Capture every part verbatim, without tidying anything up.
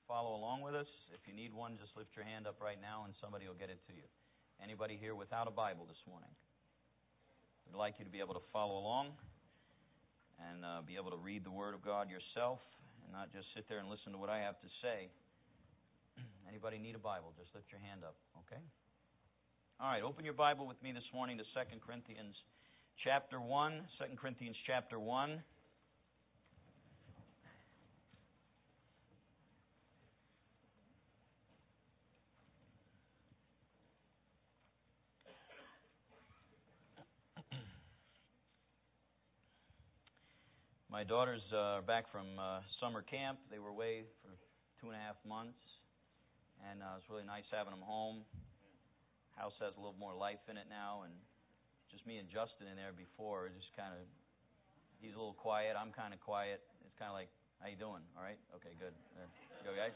follow along with us. If you need one, just lift your hand up right now and somebody will get it to you. Anybody here without a Bible this morning? We'd like you to be able to follow along and uh, be able to read the Word of God yourself and not just sit there and listen to what I have to say. Anybody need a Bible? Just lift your hand up, okay? All right, open your Bible with me this morning to Second Corinthians chapter one. Second Corinthians chapter one. My daughters uh, are back from uh, summer camp. They were away for two and a half months, and uh, it was really nice having them home. House has a little more life in it now, and just me and Justin in there before, just kind of, he's a little quiet, I'm kind of quiet. It's kind of like, how you doing? All right? Okay, good. There you go, guys.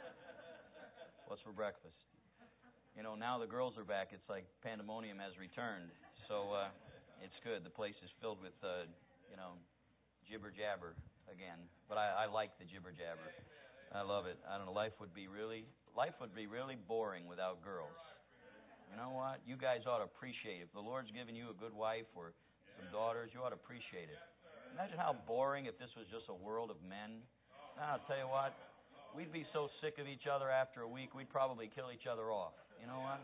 What's for breakfast? You know, now the girls are back. It's like pandemonium has returned. So uh, it's good. The place is filled with, uh, you know, jibber-jabber again. But I, I like the jibber-jabber. I love it. I don't know, life would be really, life would be really boring without girls. You know what? You guys ought to appreciate it. If the Lord's given you a good wife or some daughters, you ought to appreciate it. Imagine how boring if this was just a world of men. Now, I'll tell you what, we'd be so sick of each other after a week, we'd probably kill each other off. You know what?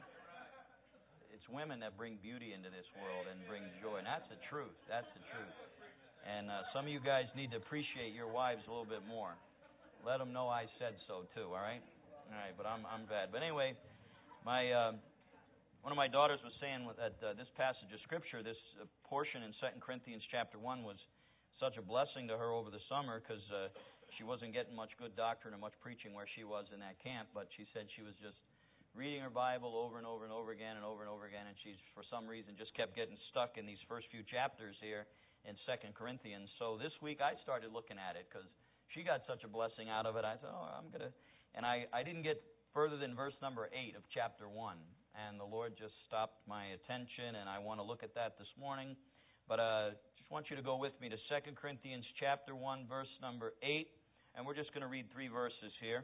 It's women that bring beauty into this world and bring joy. And that's the truth. That's the truth. And uh, some of you guys need to appreciate your wives a little bit more. Let them know I said so, too, all right? All right, but I'm I'm bad. But anyway, my... Uh, One of my daughters was saying that uh, this passage of Scripture, this uh, portion in Second Corinthians chapter one, was such a blessing to her over the summer because uh, she wasn't getting much good doctrine or much preaching where she was in that camp, but she said she was just reading her Bible over and over and over again and over and over again, and she's, for some reason, just kept getting stuck in these first few chapters here in Second Corinthians. So this week I started looking at it because she got such a blessing out of it. I said, oh, I'm going to... And I, I didn't get further than verse number eight of chapter one. And the Lord just stopped my attention, and I want to look at that this morning. But I uh, just want you to go with me to Second Corinthians chapter one, verse number eight. And we're just going to read three verses here.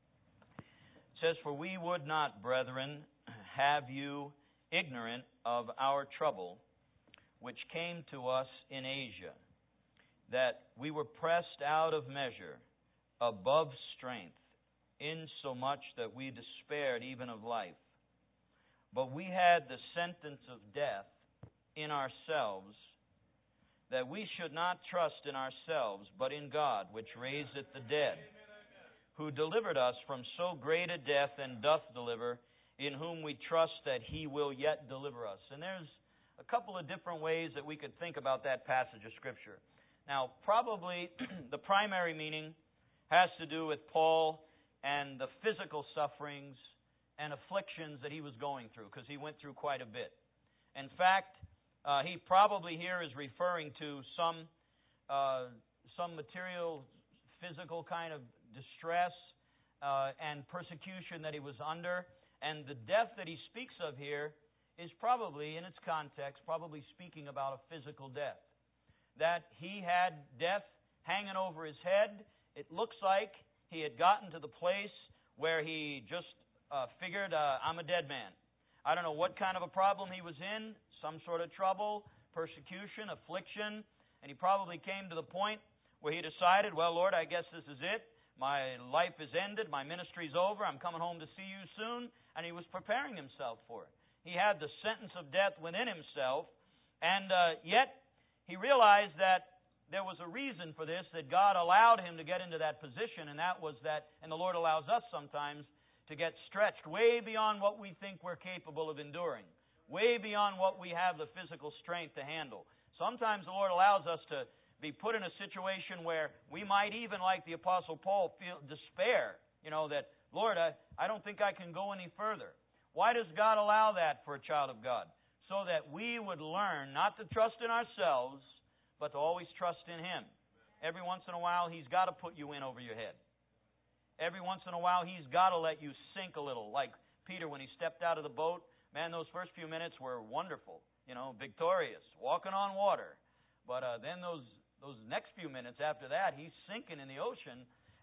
It says, "For we would not, brethren, have you ignorant of our trouble, which came to us in Asia, that we were pressed out of measure, above strength, insomuch that we despaired even of life. But we had the sentence of death in ourselves, that we should not trust in ourselves, but in God, which raiseth the dead, who delivered us from so great a death, and doth deliver, in whom we trust that He will yet deliver us." And there's a couple of different ways that we could think about that passage of Scripture. Now, probably the primary meaning has to do with Paul and the physical sufferings and afflictions that he was going through, because he went through quite a bit. In fact, uh, he probably here is referring to some uh, some material, physical kind of distress uh, and persecution that he was under. And the death that he speaks of here is probably, in its context, probably speaking about a physical death. That he had death hanging over his head. It looks like he had gotten to the place where he just Uh, figured, uh, I'm a dead man. I don't know what kind of a problem he was in, some sort of trouble, persecution, affliction, and he probably came to the point where he decided, well, Lord, I guess this is it. My life is ended. My ministry's over. I'm coming home to see you soon. And he was preparing himself for it. He had the sentence of death within himself, and uh, yet he realized that there was a reason for this, that God allowed him to get into that position, and that was that, and the Lord allows us sometimes to get stretched way beyond what we think we're capable of enduring, way beyond what we have the physical strength to handle. Sometimes the Lord allows us to be put in a situation where we might even, like the Apostle Paul, feel despair, you know, that, Lord, I, I don't think I can go any further. Why does God allow that for a child of God? So that we would learn not to trust in ourselves, but to always trust in Him. Every once in a while, He's got to put you in over your head. Every once in a while, He's got to let you sink a little. Like Peter, when he stepped out of the boat, man, those first few minutes were wonderful. You know, victorious, walking on water. But uh, then those those next few minutes after that, he's sinking in the ocean.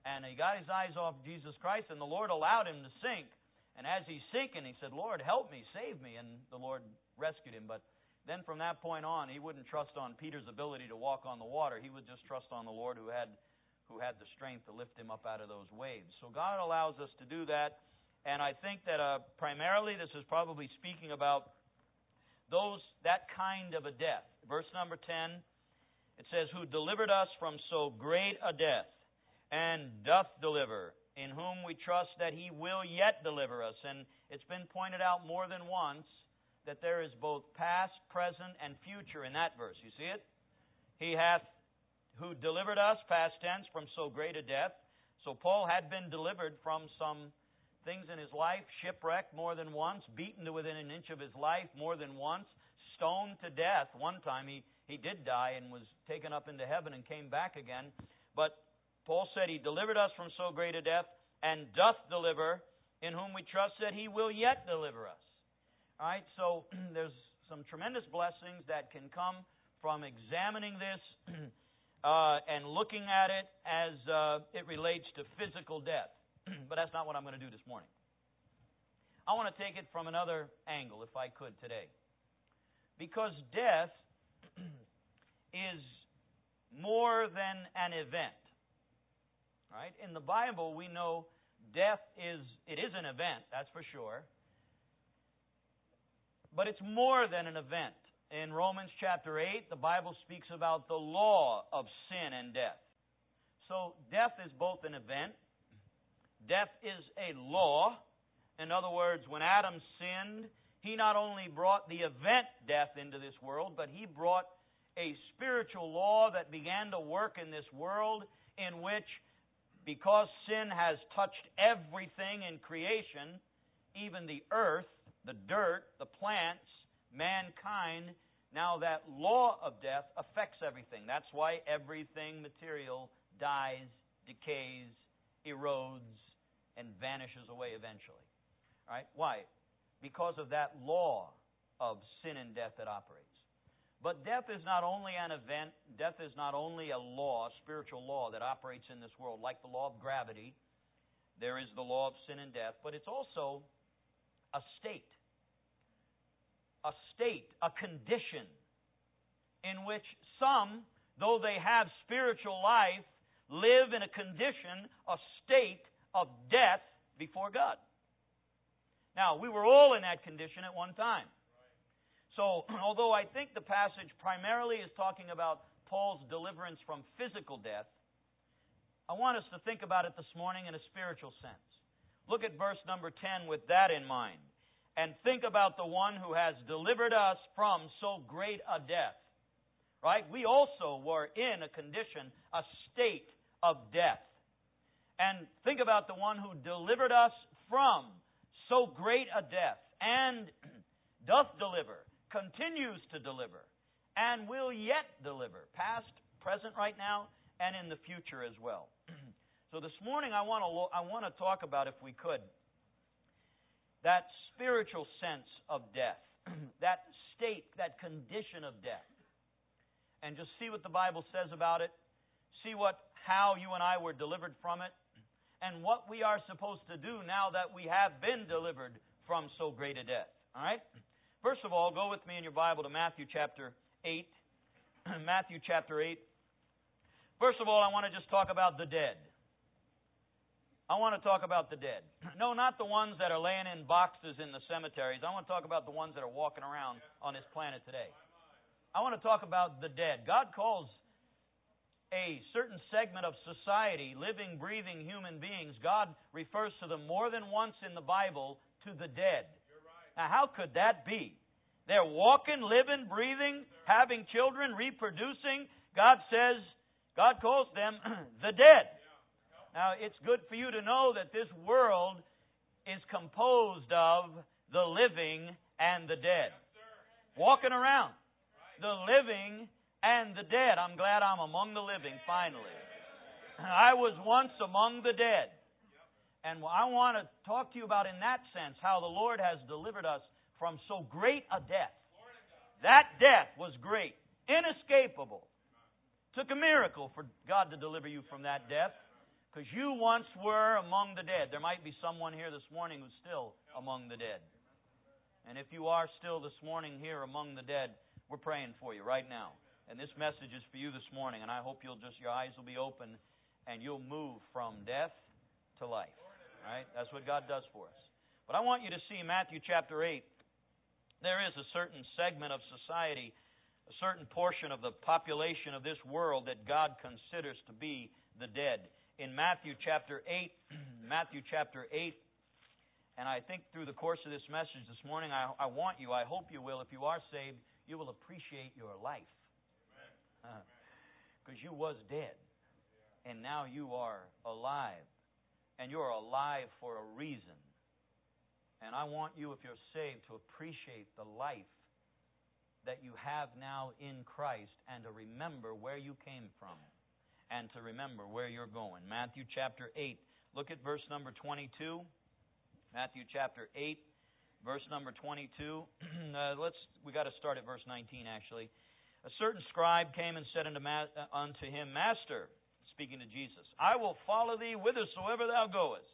And he got his eyes off Jesus Christ, and the Lord allowed him to sink. And as he's sinking, he said, Lord, help me, save me. And the Lord rescued him. But then from that point on, he wouldn't trust on Peter's ability to walk on the water. He would just trust on the Lord who had who had the strength to lift him up out of those waves. So God allows us to do that. And I think that uh, primarily this is probably speaking about those that kind of a death. Verse number ten, it says, who delivered us from so great a death, and doth deliver, in whom we trust that He will yet deliver us. And it's been pointed out more than once that there is both past, present, and future in that verse. You see it? He hath who delivered us, past tense, from so great a death. So Paul had been delivered from some things in his life, shipwrecked more than once, beaten to within an inch of his life more than once, stoned to death. One time he, he did die and was taken up into heaven and came back again. But Paul said He delivered us from so great a death, and doth deliver, in whom we trust that He will yet deliver us. All right, so there's some tremendous blessings that can come from examining this uh, and looking at it as uh, it relates to physical death. But that's not what I'm going to do this morning. I want to take it from another angle, if I could, today. Because death is more than an event. Right? In the Bible, we know death is, it is an event, that's for sure. But it's more than an event. In Romans chapter eight, the Bible speaks about the law of sin and death. So death is both an event. Death is a law. In other words, when Adam sinned, he not only brought the event death into this world, but he brought a spiritual law that began to work in this world, in which, because sin has touched everything in creation, even the earth, the dirt, the plants, mankind, now that law of death affects everything. That's why everything material dies, decays, erodes, and vanishes away eventually. All right? Why? Because of that law of sin and death that operates. But death is not only an event, death is not only a law, a spiritual law that operates in this world, like the law of gravity. There is the law of sin and death, but it's also a state. A state, a condition, in which some, though they have spiritual life, live in a condition, a state of death before God. Now, we were all in that condition at one time. So, although I think the passage primarily is talking about Paul's deliverance from physical death, I want us to think about it this morning in a spiritual sense. Look at verse number ten with that in mind. And think about the one who has delivered us from so great a death. Right? We also were in a condition, a state of death. And think about the one who delivered us from so great a death, and doth deliver, continues to deliver, and will yet deliver, past, present right now, and in the future as well. So this morning I want to lo- I want to talk about, if we could, that spiritual sense of death, that state, that condition of death, and just see what the Bible says about it, see what how you and I were delivered from it, and what we are supposed to do now that we have been delivered from so great a death. All right? First of all, go with me in your Bible to Matthew chapter eight. Matthew chapter eight. First of all, I want to just talk about the dead. I want to talk about the dead. No, not the ones that are laying in boxes in the cemeteries. I want to talk about the ones that are walking around on this planet today. I want to talk about the dead. God calls a certain segment of society, living, breathing human beings, God refers to them more than once in the Bible to the dead. Right. Now, how could that be? They're walking, living, breathing, having children, reproducing. God says, God calls them the dead. Now, it's good for you to know that this world is composed of the living and the dead. Walking around. The living and the dead. I'm glad I'm among the living, finally. I was once among the dead. And I want to talk to you about, in that sense, how the Lord has delivered us from so great a death. That death was great, inescapable. Took a miracle for God to deliver you from that death. Because you once were among the dead. There might be someone here this morning who's still among the dead. And if you are still this morning here among the dead, we're praying for you right now. And this message is for you this morning. And I hope you'll just, your eyes will be open and you'll move from death to life. All right? That's what God does for us. But I want you to see Matthew chapter eight. There is a certain segment of society, a certain portion of the population of this world that God considers to be the dead. In Matthew chapter eight, Matthew chapter eight, and I think through the course of this message this morning, I, I want you, I hope you will, if you are saved, you will appreciate your life. Because uh, you was dead, and now you are alive. And you are alive for a reason. And I want you, if you're saved, to appreciate the life that you have now in Christ and to remember where you came from and to remember where you're going. Matthew chapter eight. Look at verse number twenty-two. Matthew chapter eight, verse number twenty-two. uh, let's we got to start at verse nineteen, actually. A certain scribe came and said unto, ma- uh, unto him, Master, speaking to Jesus, I will follow thee whithersoever thou goest.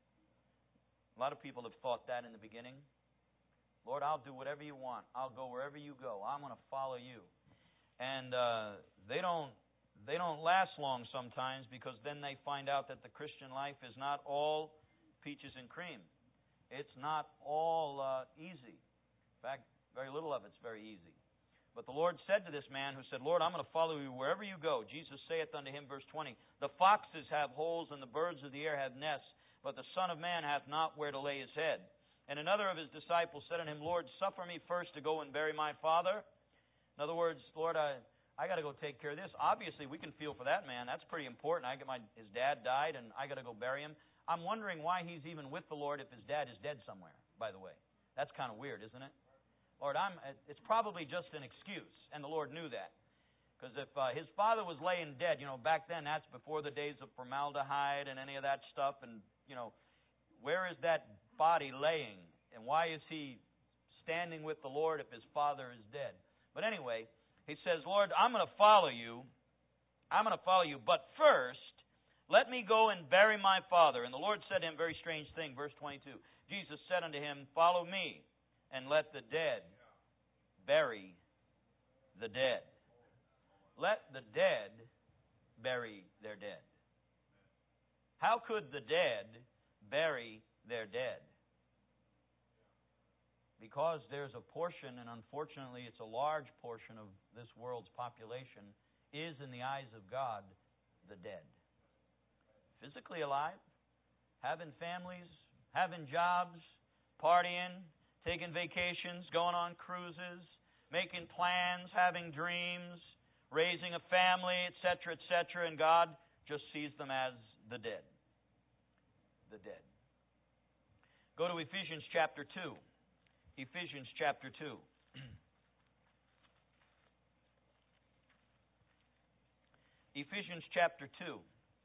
A lot of people have thought that in the beginning. Lord, I'll do whatever you want. I'll go wherever you go. I'm going to follow you. And uh, they don't they don't last long sometimes, because then they find out that the Christian life is not all peaches and cream. It's not all uh, easy. In fact, very little of it's very easy. But the Lord said to this man who said, Lord, I'm going to follow you wherever you go. Jesus saith unto him, verse twenty, The foxes have holes and the birds of the air have nests, but the Son of Man hath not where to lay his head. And another of his disciples said unto him, Lord, suffer me first to go and bury my father. In other words, Lord, I I got to go take care of this. Obviously, we can feel for that man. That's pretty important. I get my his dad died, and I got to go bury him. I'm wondering why he's even with the Lord if his dad is dead somewhere, by the way. That's kind of weird, isn't it? Lord, I'm. It's probably just an excuse, and the Lord knew that. Because if uh, his father was laying dead, you know, back then, that's before the days of formaldehyde and any of that stuff, and, you know, where is that body laying? And why is he standing with the Lord if his father is dead? But anyway, he says, Lord, I'm going to follow you. I'm going to follow you. But first, let me go and bury my father. And the Lord said to him a very strange thing, verse twenty-two. Jesus said unto him, Follow me, and let the dead bury the dead. Let the dead bury their dead. How could the dead bury their dead? Because there's a portion, and unfortunately it's a large portion of this world's population, is in the eyes of God, the dead. Physically alive, having families, having jobs, partying, taking vacations, going on cruises, making plans, having dreams, raising a family, et cetera, et cetera, and God just sees them as the dead. The dead. Go to Ephesians chapter two. Ephesians chapter two. Ephesians chapter two.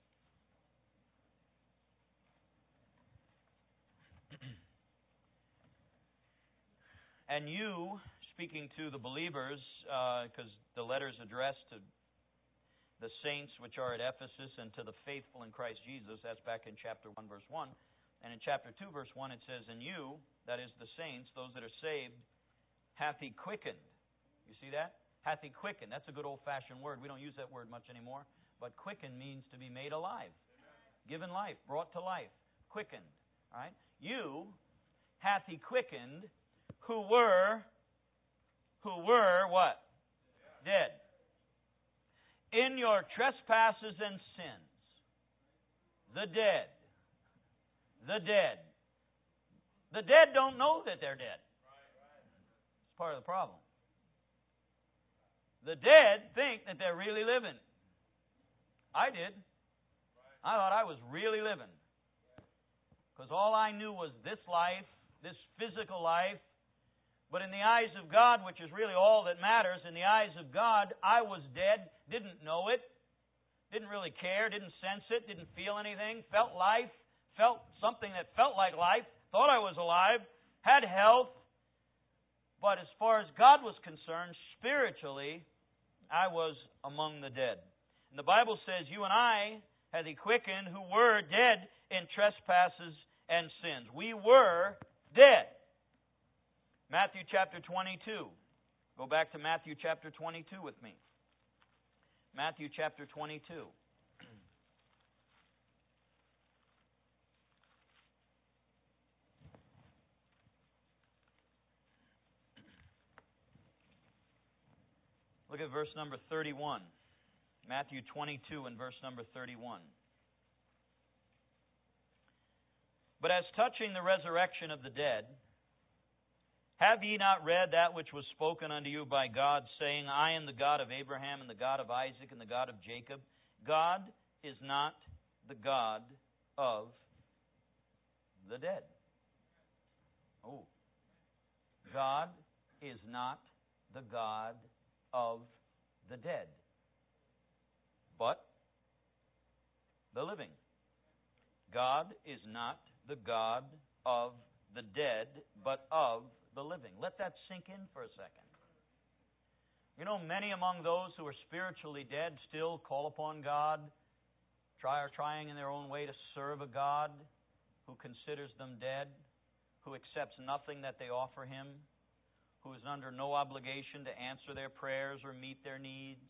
And you, speaking to the believers, because uh, the letter is addressed to the saints which are at Ephesus and to the faithful in Christ Jesus, that's back in chapter one, verse one. And in chapter two, verse one, it says, And you, that is the saints, those that are saved, hath he quickened. You see that? Hath he quickened. That's a good old-fashioned word. We don't use that word much anymore. But quicken means to be made alive. Given life, brought to life. Quickened. All right? You hath he quickened who were, who were what? Dead. In your trespasses and sins. The dead. The dead. The dead don't know that they're dead. It's part of the problem. The dead think that they're really living. I did. I thought I was really living. Because all I knew was this life, this physical life. But in the eyes of God, which is really all that matters, in the eyes of God, I was dead, didn't know it, didn't really care, didn't sense it, didn't feel anything, felt life, felt something that felt like life, thought I was alive, had health. But as far as God was concerned, spiritually, I was among the dead. And the Bible says you and I hath He quickened, who were dead in trespasses and sins. We were dead. Matthew chapter twenty-two. Go back to Matthew chapter twenty-two with me. Matthew chapter twenty-two. Look at verse number thirty-one. Matthew twenty-two and verse number thirty-one. But as touching the resurrection of the dead, have ye not read that which was spoken unto you by God, saying, I am the God of Abraham, and the God of Isaac, and the God of Jacob? God is not the God of the dead. Oh. God is not the God of the dead, but the living. God is not the God of the dead, but of the living. Let that sink in for a second. You know, many among those who are spiritually dead still call upon God, try are trying in their own way to serve a God who considers them dead, who accepts nothing that they offer Him, who is under no obligation to answer their prayers or meet their needs.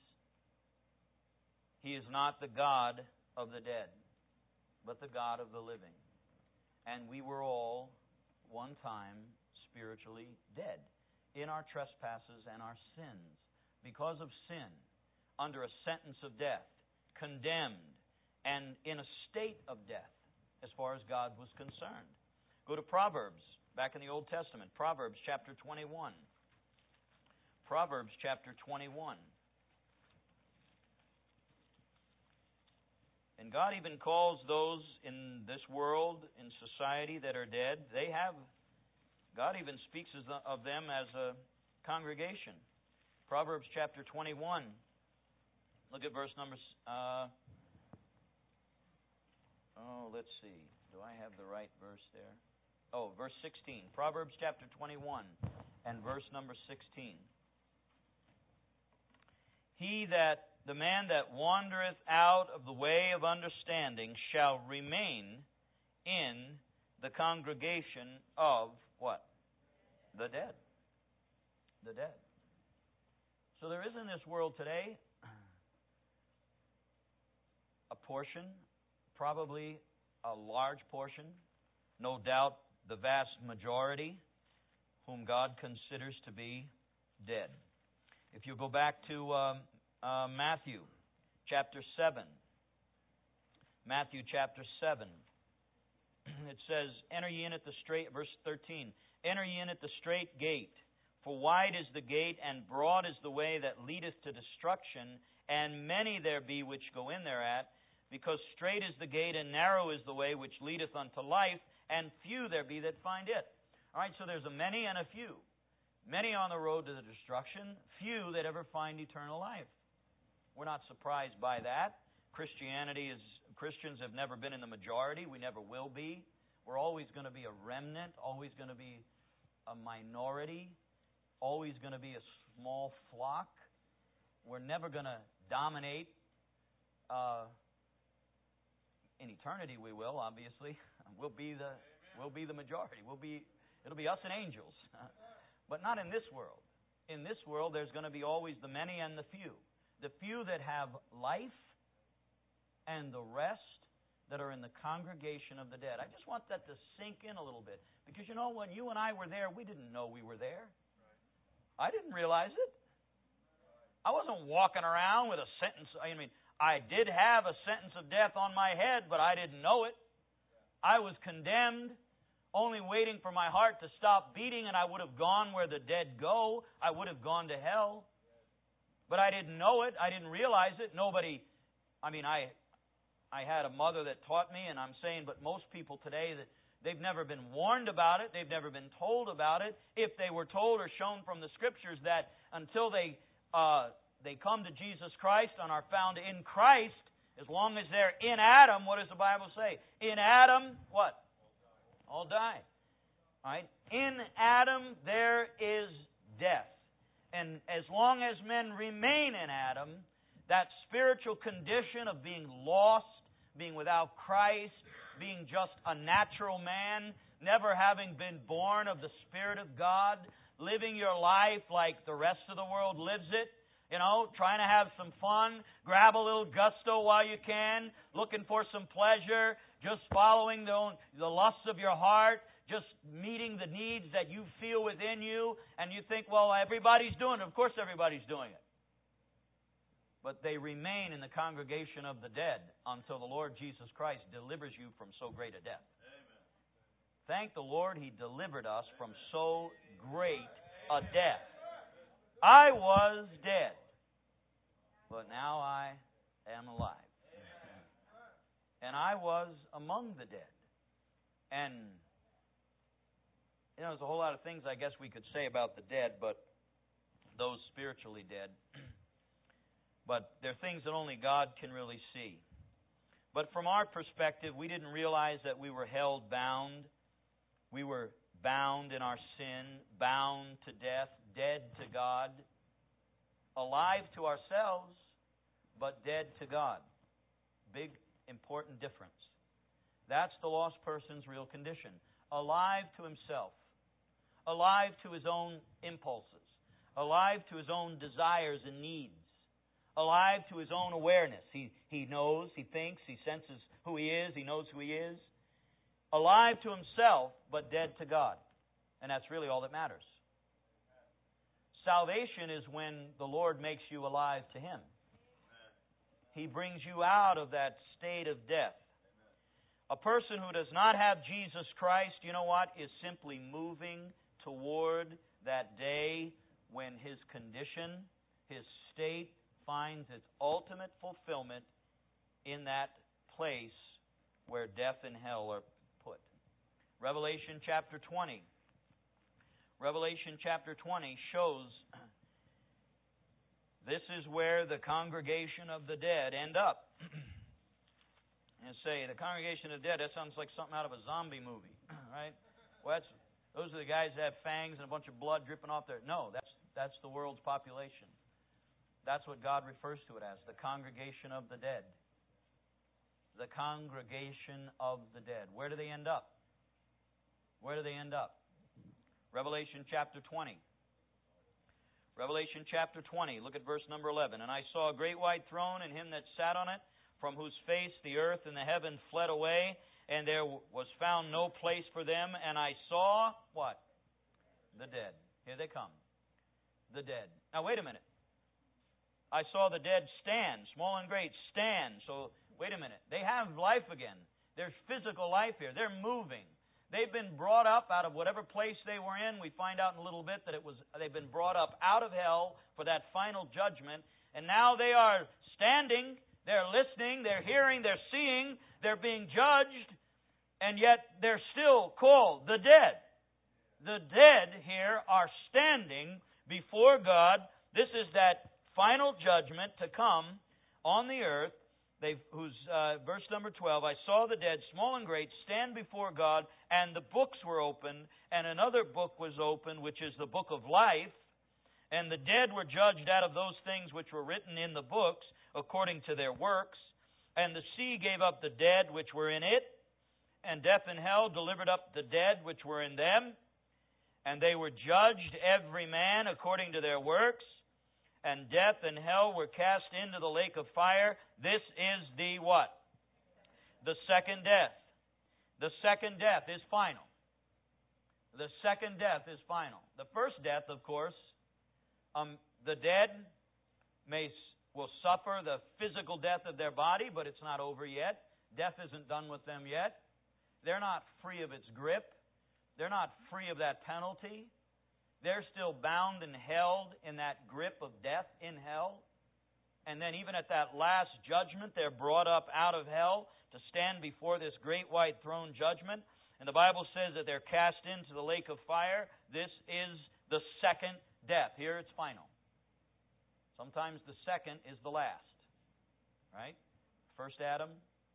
He is not the God of the dead, but the God of the living. And we were all, one time, spiritually dead in our trespasses and our sins. Because of sin, under a sentence of death, condemned, and in a state of death, as far as God was concerned. Go to Proverbs, back in the Old Testament. Proverbs chapter twenty-one. Proverbs chapter twenty-one. And God even calls those in this world, in society, that are dead, they have, God even speaks of them as a congregation. Proverbs chapter twenty-one. Look at verse number, uh, oh, let's see. Do I have the right verse there? Oh, verse sixteen. Proverbs chapter twenty-one and verse number sixteen. He that, the man that wandereth out of the way of understanding shall remain in the congregation of what? The dead. The dead. So there is in this world today a portion, probably a large portion, no doubt the vast majority, whom God considers to be dead. If you go back to um, uh, Matthew chapter seven, Matthew chapter seven, it says, Enter ye in at the straight, verse thirteen, Enter ye in at the straight gate, for wide is the gate, and broad is the way that leadeth to destruction, and many there be which go in thereat, because strait is the gate, and narrow is the way which leadeth unto life, and few there be that find it. All right, so there's a many and a few. Many on the road to the destruction, few that ever find eternal life. We're not surprised by that. Christianity is, Christians have never been in the majority. We never will be. We're always going to be a remnant, always going to be a minority, always going to be a small flock. We're never going to dominate. Uh, in eternity we will, obviously. We'll be the we'll be the majority. We'll be it'll be us and angels. But not in this world. In this world, there's going to be always the many and the few. The few that have life and the rest that are in the congregation of the dead. I just want that to sink in a little bit. Because, you know, when you and I were there, we didn't know we were there. I didn't realize it. I wasn't walking around with a sentence. I mean, I did have a sentence of death on my head, but I didn't know it. I was condemned, only waiting for my heart to stop beating, and I would have gone where the dead go. I would have gone to hell. But I didn't know it. I didn't realize it. Nobody, I mean, I I had a mother that taught me, and I'm saying, but most people today, that they've never been warned about it. They've never been told about it. If they were told or shown from the Scriptures that until they uh, they come to Jesus Christ and are found in Christ, as long as they're in Adam, what does the Bible say? In Adam, what? All die. All right? In Adam there is death. And as long as men remain in Adam, that spiritual condition of being lost, being without Christ, being just a natural man, never having been born of the Spirit of God, living your life like the rest of the world lives it, you know, trying to have some fun, grab a little gusto while you can, looking for some pleasure, just following the, own, the lusts of your heart, just meeting the needs that you feel within you, and you think, well, everybody's doing it. Of course everybody's doing it. But they remain in the congregation of the dead until the Lord Jesus Christ delivers you from so great a death. Amen. Thank the Lord He delivered us from so great a death. I was dead, but now I am alive. And I was among the dead. And, you know, there's a whole lot of things I guess we could say about the dead, but those spiritually dead. But they're things that only God can really see. But from our perspective, we didn't realize that we were held bound. We were bound in our sin, bound to death, dead to God, alive to ourselves, but dead to God. Big, important difference. That's the lost person's real condition. Alive to himself, alive to his own impulses, alive to his own desires and needs, alive to his own awareness. He, he knows, he thinks, he senses who he is, he knows who he is. Alive to himself, but dead to God. And that's really all that matters. Salvation is when the Lord makes you alive to Him. He brings you out of that state of death. A person who does not have Jesus Christ, you know what, is simply moving toward that day when his condition, his state, finds its ultimate fulfillment in that place where death and hell are put. Revelation chapter twenty. Revelation chapter twenty shows this is where the congregation of the dead end up. And say, the congregation of the dead, that sounds like something out of a zombie movie, right? Well, that's, those are the guys that have fangs and a bunch of blood dripping off their... No, that's, that's the world's population. That's what God refers to it as, the congregation of the dead. The congregation of the dead. Where do they end up? Where do they end up? Revelation chapter twenty. Revelation chapter twenty, look at verse number eleven. And I saw a great white throne, and him that sat on it, from whose face the earth and the heaven fled away, and there was found no place for them. And I saw, what? The dead. Here they come. The dead. Now, wait a minute. I saw the dead stand, small and great, stand. So, wait a minute. They have life again. There's physical life here. They're moving. They've been brought up out of whatever place they were in. We find out in a little bit that it was they've been brought up out of hell for that final judgment. And now they are standing. They're listening, they're hearing, they're seeing, they're being judged, and yet they're still called the dead. The dead here are standing before God. This is that final judgment to come on the earth. They've, whose uh, verse number twelve, I saw the dead, small and great, stand before God, and the books were opened, and another book was opened, which is the book of life. And the dead were judged out of those things which were written in the books, according to their works. And the sea gave up the dead which were in it, and death and hell delivered up the dead which were in them. And they were judged every man according to their works. And death and hell were cast into the lake of fire. This is the what? The second death. The second death is final. The second death is final. The first death, of course, um, the dead may will suffer the physical death of their body, but it's not over yet. Death isn't done with them yet. They're not free of its grip. They're not free of that penalty. They're still bound and held in that grip of death in hell. And then even at that last judgment, they're brought up out of hell to stand before this great white throne judgment. And the Bible says that they're cast into the lake of fire. This is the second death. Here it's final. Sometimes the second is the last. Right? First Adam.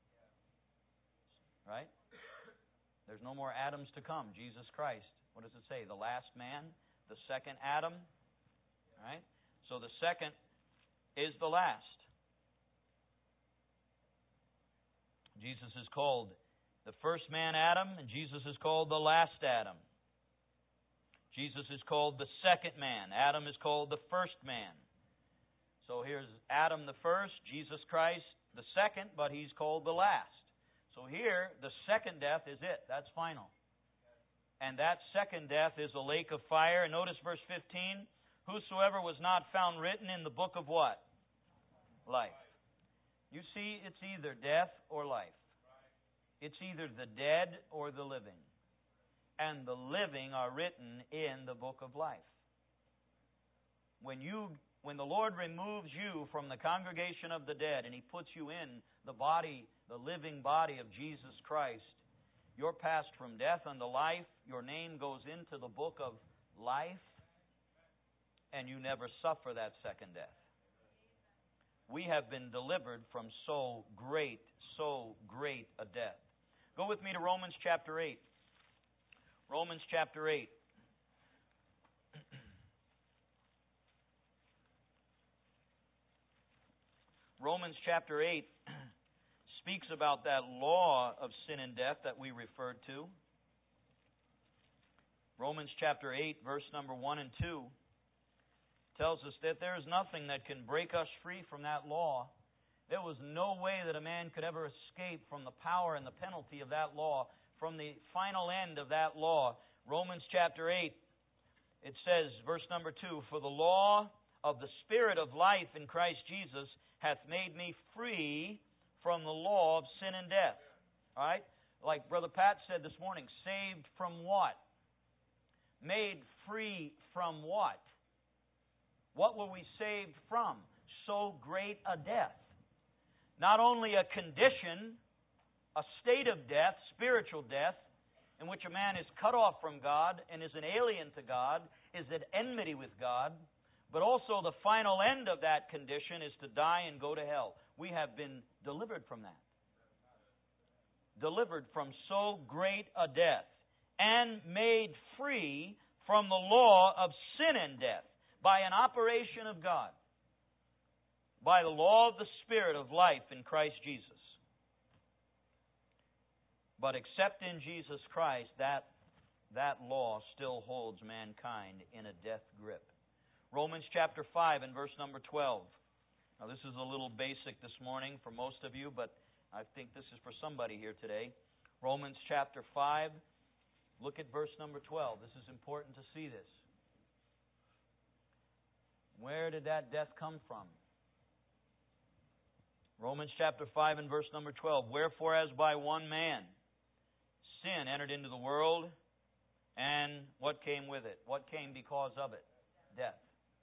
Right? There's no more Adams to come. Jesus Christ. What does it say? The last man. The second Adam. Right? So the second is the last. Jesus is called the first man Adam, and Jesus is called the last Adam. Jesus is called the second man. Adam is called the first man. So here's Adam the first, Jesus Christ the second, but He's called the last. So here, the second death is it. That's final. And that second death is a lake of fire. And notice verse fifteen, whosoever was not found written in the book of what? Life. You see, it's either death or life. It's either the dead or the living. And the living are written in the book of life. When you, when the Lord removes you from the congregation of the dead and He puts you in the body, the living body of Jesus Christ, you're passed from death unto life. Your name goes into the book of life, and you never suffer that second death. We have been delivered from so great, so great a death. Go with me to Romans chapter eight. Romans chapter eight. Romans chapter eight speaks about that law of sin and death that we referred to. Romans chapter eight, verse number one and two tells us that there is nothing that can break us free from that law. There was no way that a man could ever escape from the power and the penalty of that law, from the final end of that law. Romans chapter eight, it says, verse number two, for the law of the Spirit of life in Christ Jesus hath made me free from the law of sin and death. All right? Like Brother Pat said this morning, saved from what? Made free from what? What were we saved from? So great a death. Not only a condition, a state of death, spiritual death, in which a man is cut off from God and is an alien to God, is at enmity with God, but also the final end of that condition is to die and go to hell. We have been delivered from that. Delivered from so great a death, and made free from the law of sin and death by an operation of God, by the law of the Spirit of life in Christ Jesus. But except in Jesus Christ, that, that law still holds mankind in a death grip. Romans chapter five and verse number twelve. Now this is a little basic this morning for most of you, but I think this is for somebody here today. Romans chapter five, look at verse number twelve. This is important to see this. Where did that death come from? Romans chapter five and verse number twelve. Wherefore as by one man sin entered into the world, and what came with it? What came because of it? Death.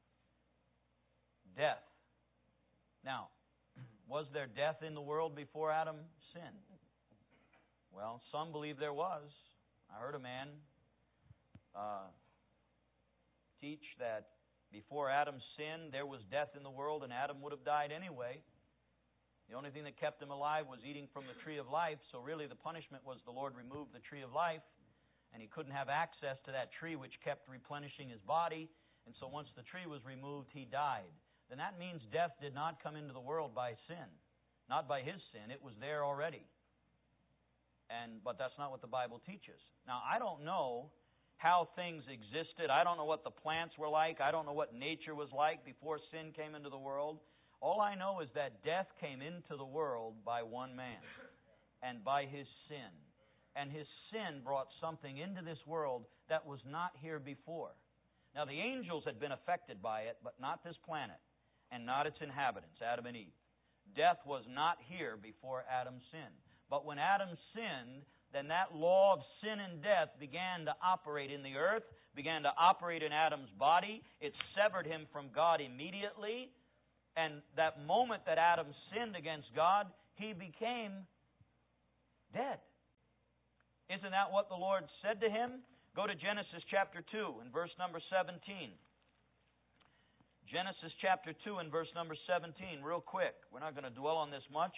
Death. Now, was there death in the world before Adam sinned? Well, some believe there was. I heard a man uh, teach that before Adam sinned, there was death in the world, and Adam would have died anyway. The only thing that kept him alive was eating from the tree of life, so really the punishment was the Lord removed the tree of life, and he couldn't have access to that tree which kept replenishing his body, and so once the tree was removed, he died. Then that means death did not come into the world by sin, not by his sin. It was there already. And but that's not what the Bible teaches. Now, I don't know how things existed. I don't know what the plants were like. I don't know what nature was like before sin came into the world. All I know is that death came into the world by one man and by his sin. And his sin brought something into this world that was not here before. Now, the angels had been affected by it, but not this planet and not its inhabitants, Adam and Eve. Death was not here before Adam sinned. But when Adam sinned, then that law of sin and death began to operate in the earth, began to operate in Adam's body. It severed him from God immediately. And that moment that Adam sinned against God, he became dead. Isn't that what the Lord said to him? Go to Genesis chapter two and verse number seventeen. Genesis chapter two and verse number seventeen, real quick. We're not going to dwell on this much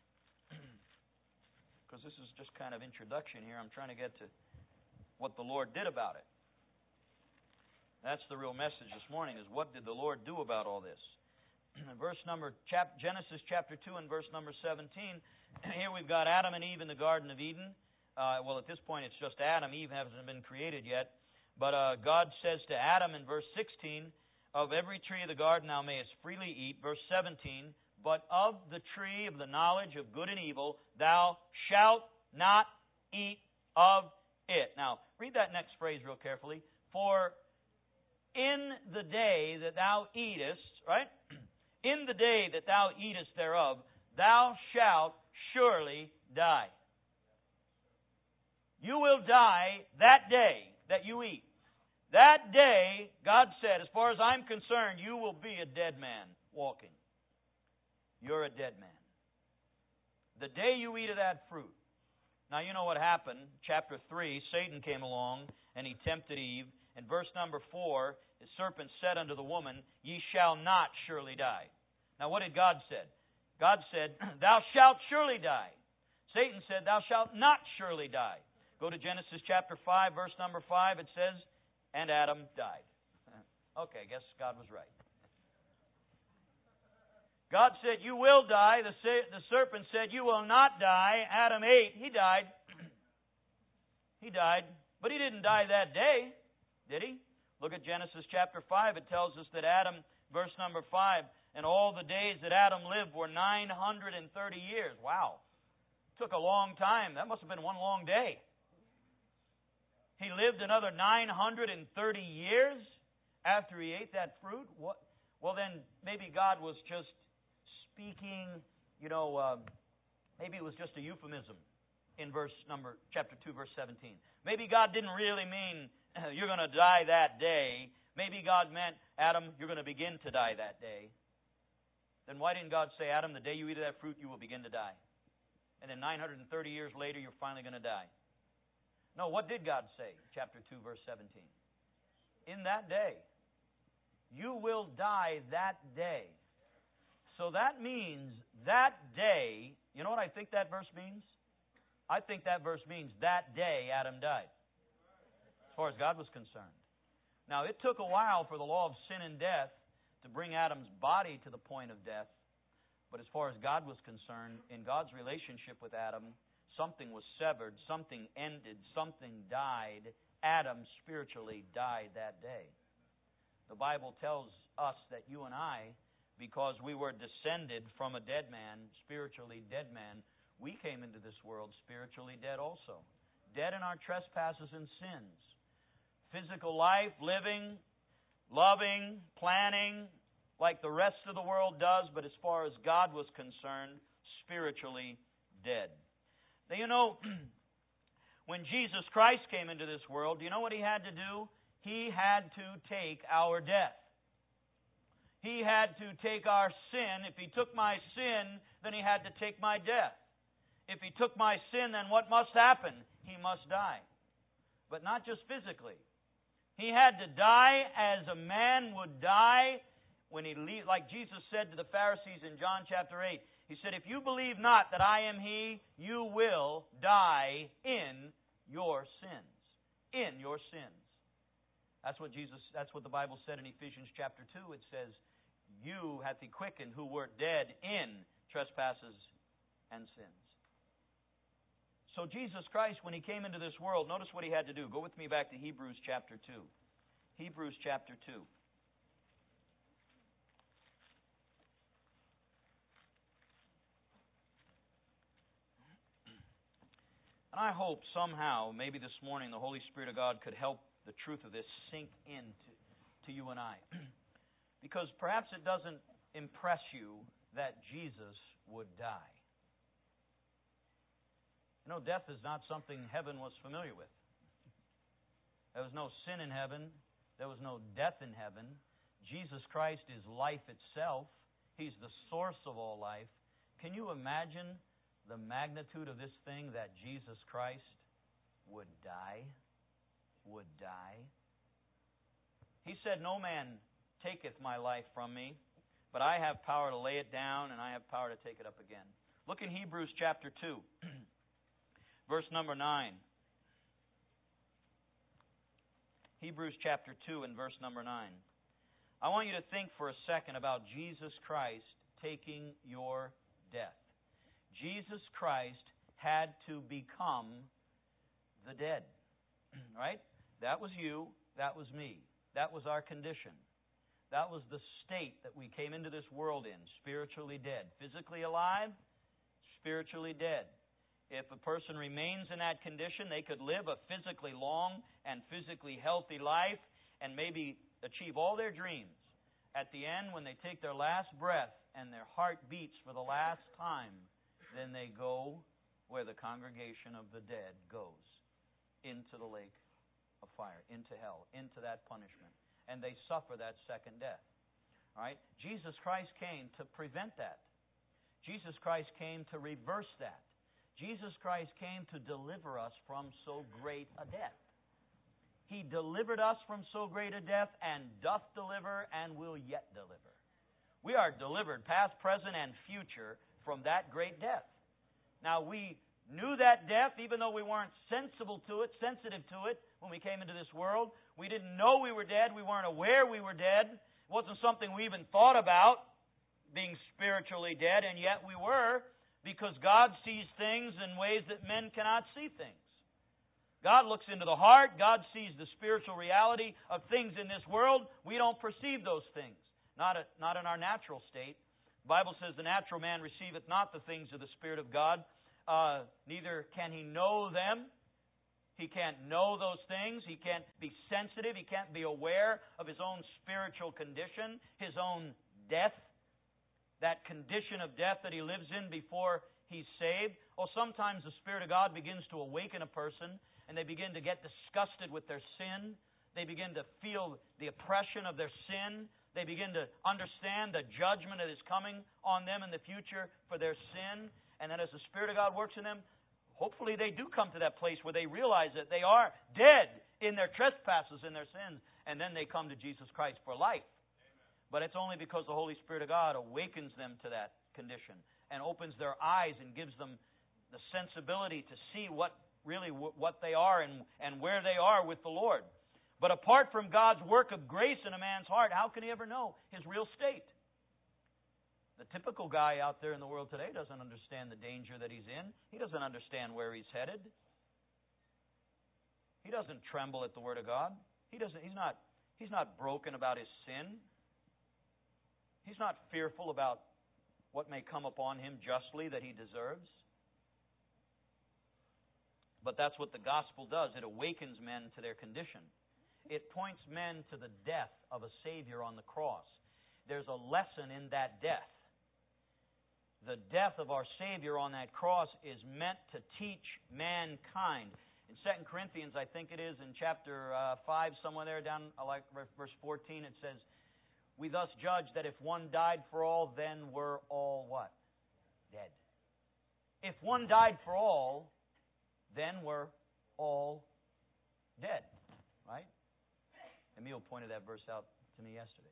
because this is just kind of introduction here. I'm trying to get to what the Lord did about it. That's the real message this morning, is what did the Lord do about all this? Verse number chap, Genesis chapter two and verse number seventeen, here we've got Adam and Eve in the Garden of Eden. Uh, well, at this point, it's just Adam. Eve hasn't been created yet. But uh, God says to Adam in verse sixteen, of every tree of the garden thou mayest freely eat. Verse seventeen, but of the tree of the knowledge of good and evil thou shalt not eat of it. Now, read that next phrase real carefully. For in the day that thou eatest, right? In the day that thou eatest thereof, thou shalt surely die. You will die that day that you eat. That day, God said, as far as I'm concerned, you will be a dead man walking. You're a dead man. The day you eat of that fruit. Now, you know what happened. Chapter three, Satan came along and he tempted Eve. In verse number four, the serpent said unto the woman, Ye shall not surely die. Now, what did God say? God said, Thou shalt surely die. Satan said, Thou shalt not surely die. Go to Genesis chapter five, verse number five. It says, and Adam died. Okay, I guess God was right. God said, you will die. The, the serpent said, you will not die. Adam ate. He died. He died. But he didn't die that day, did he? Look at Genesis chapter five. It tells us that Adam, verse number five, and all the days that Adam lived were nine hundred thirty years. Wow. Took a long time. That must have been one long day. He lived another nine hundred thirty years after he ate that fruit? What? Well, then maybe God was just speaking, you know, um, maybe it was just a euphemism in verse number, chapter two, verse seventeen. Maybe God didn't really mean you're going to die that day. Maybe God meant, Adam, you're going to begin to die that day. Then why didn't God say, Adam, the day you eat of that fruit, you will begin to die? And then nine hundred thirty years later, you're finally going to die. No, what did God say? Chapter two, verse seventeen. In that day. You will die that day. So that means that day, you know what I think that verse means? I think that verse means that day Adam died. As far as God was concerned. Now, it took a while for the law of sin and death to bring Adam's body to the point of death. But as far as God was concerned, in God's relationship with Adam, something was severed, something ended, something died. Adam spiritually died that day. The Bible tells us that you and I, because we were descended from a dead man, spiritually dead man, we came into this world spiritually dead also. Dead in our trespasses and sins. Physical life, living, loving, planning, like the rest of the world does, but as far as God was concerned, spiritually dead. Now, you know, when Jesus Christ came into this world, do you know what He had to do? He had to take our death. He had to take our sin. If He took my sin, then He had to take my death. If He took my sin, then what must happen? He must die. But not just physically. He had to die as a man would die when he leave, like Jesus said to the Pharisees in John chapter eight. He said, if you believe not that I am He, you will die in your sins. In your sins. That's what Jesus, that's what the Bible said in Ephesians chapter two. It says, you hath He quickened who were dead in trespasses and sins. So Jesus Christ, when He came into this world, notice what He had to do. Go with me back to Hebrews chapter two. Hebrews chapter two. And I hope somehow, maybe this morning, the Holy Spirit of God could help the truth of this sink into to you and I. Because perhaps it doesn't impress you that Jesus would die. You know, death is not something heaven was familiar with. There was no sin in heaven. There was no death in heaven. Jesus Christ is life itself. He's the source of all life. Can you imagine the magnitude of this thing that Jesus Christ would die? Would die. He said, no man taketh my life from me, but I have power to lay it down, and I have power to take it up again. Look in Hebrews chapter two, verse number nine. Hebrews chapter two and verse number nine. I want you to think for a second about Jesus Christ taking your death. Jesus Christ had to become the dead. Right? That was you. That was me. That was our condition. That was the state that we came into this world in, spiritually dead. Physically alive, spiritually dead. If a person remains in that condition, they could live a physically long and physically healthy life and maybe achieve all their dreams. At the end, when they take their last breath and their heart beats for the last time, then they go where the congregation of the dead goes, into the lake of fire, into hell, into that punishment. And they suffer that second death. All right? Jesus Christ came to prevent that. Jesus Christ came to reverse that. Jesus Christ came to deliver us from so great a death. He delivered us from so great a death and doth deliver and will yet deliver. We are delivered, past, present, and future, from that great death. Now, we knew that death, even though we weren't sensible to it, sensitive to it when we came into this world. We didn't know we were dead. We weren't aware we were dead. It wasn't something we even thought about, being spiritually dead, and yet we were, because God sees things in ways that men cannot see things. God looks into the heart. God sees the spiritual reality of things in this world. We don't perceive those things, not, a, not in our natural state. The Bible says the natural man receiveth not the things of the Spirit of God, uh, neither can he know them. He can't know those things. He can't be sensitive. He can't be aware of his own spiritual condition, his own death, that condition of death that he lives in before he's saved. Or sometimes the Spirit of God begins to awaken a person, and they begin to get disgusted with their sin. They begin to feel the oppression of their sin. They begin to understand the judgment that is coming on them in the future for their sin. And then as the Spirit of God works in them, hopefully they do come to that place where they realize that they are dead in their trespasses and their sins, and then they come to Jesus Christ for life. Amen. But it's only because the Holy Spirit of God awakens them to that condition and opens their eyes and gives them the sensibility to see what really what they are and, and where they are with the Lord. But apart from God's work of grace in a man's heart, how can he ever know his real state? The typical guy out there in the world today doesn't understand the danger that he's in. He doesn't understand where he's headed. He doesn't tremble at the Word of God. He doesn't. He's not. He's not broken about his sin. He's not fearful about what may come upon him justly that he deserves. But that's what the gospel does. It awakens men to their condition. It points men to the death of a Savior on the cross. There's a lesson in that death. The death of our Savior on that cross is meant to teach mankind. In Second Corinthians, I think it is, in chapter uh, five, somewhere there, down uh, like verse fourteen, it says, we thus judge that if one died for all, then we're all what? Dead. If one died for all, then we're all dead. Right? Emil pointed that verse out to me yesterday.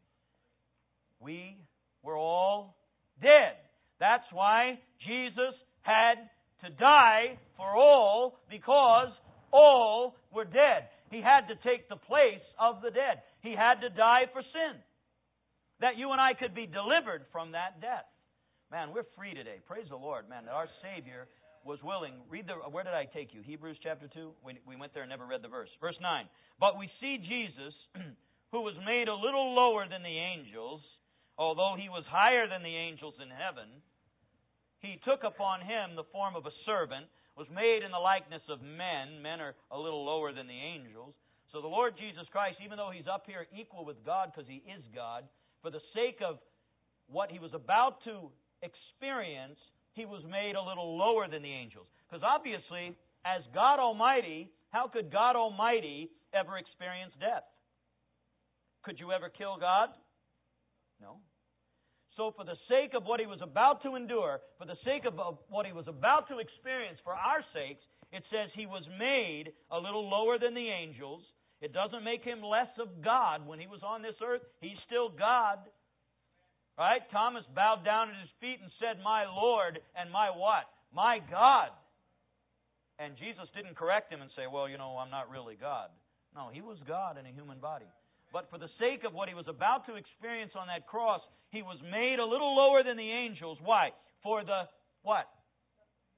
We were all dead. That's why Jesus had to die for all, because all were dead. He had to take the place of the dead. He had to die for sin, that you and I could be delivered from that death. Man, we're free today. Praise the Lord, man, that our Savior was willing. Read the, where did I take you? Hebrews chapter two? We, we went there and never read the verse. Verse nine. But we see Jesus, who was made a little lower than the angels, although he was higher than the angels in heaven, he took upon him the form of a servant, was made in the likeness of men. Men are a little lower than the angels. So the Lord Jesus Christ, even though he's up here equal with God because he is God, for the sake of what he was about to experience, he was made a little lower than the angels. Because obviously, as God Almighty, how could God Almighty ever experience death? Could you ever kill God? No. So for the sake of what he was about to endure, for the sake of what he was about to experience for our sakes, it says he was made a little lower than the angels. It doesn't make him less of God. When he was on this earth, he's still God. Right? Thomas bowed down at his feet and said, my Lord and my what? My God. And Jesus didn't correct him and say, well, you know, I'm not really God. No, he was God in a human body. But for the sake of what he was about to experience on that cross, he was made a little lower than the angels. Why? For the what?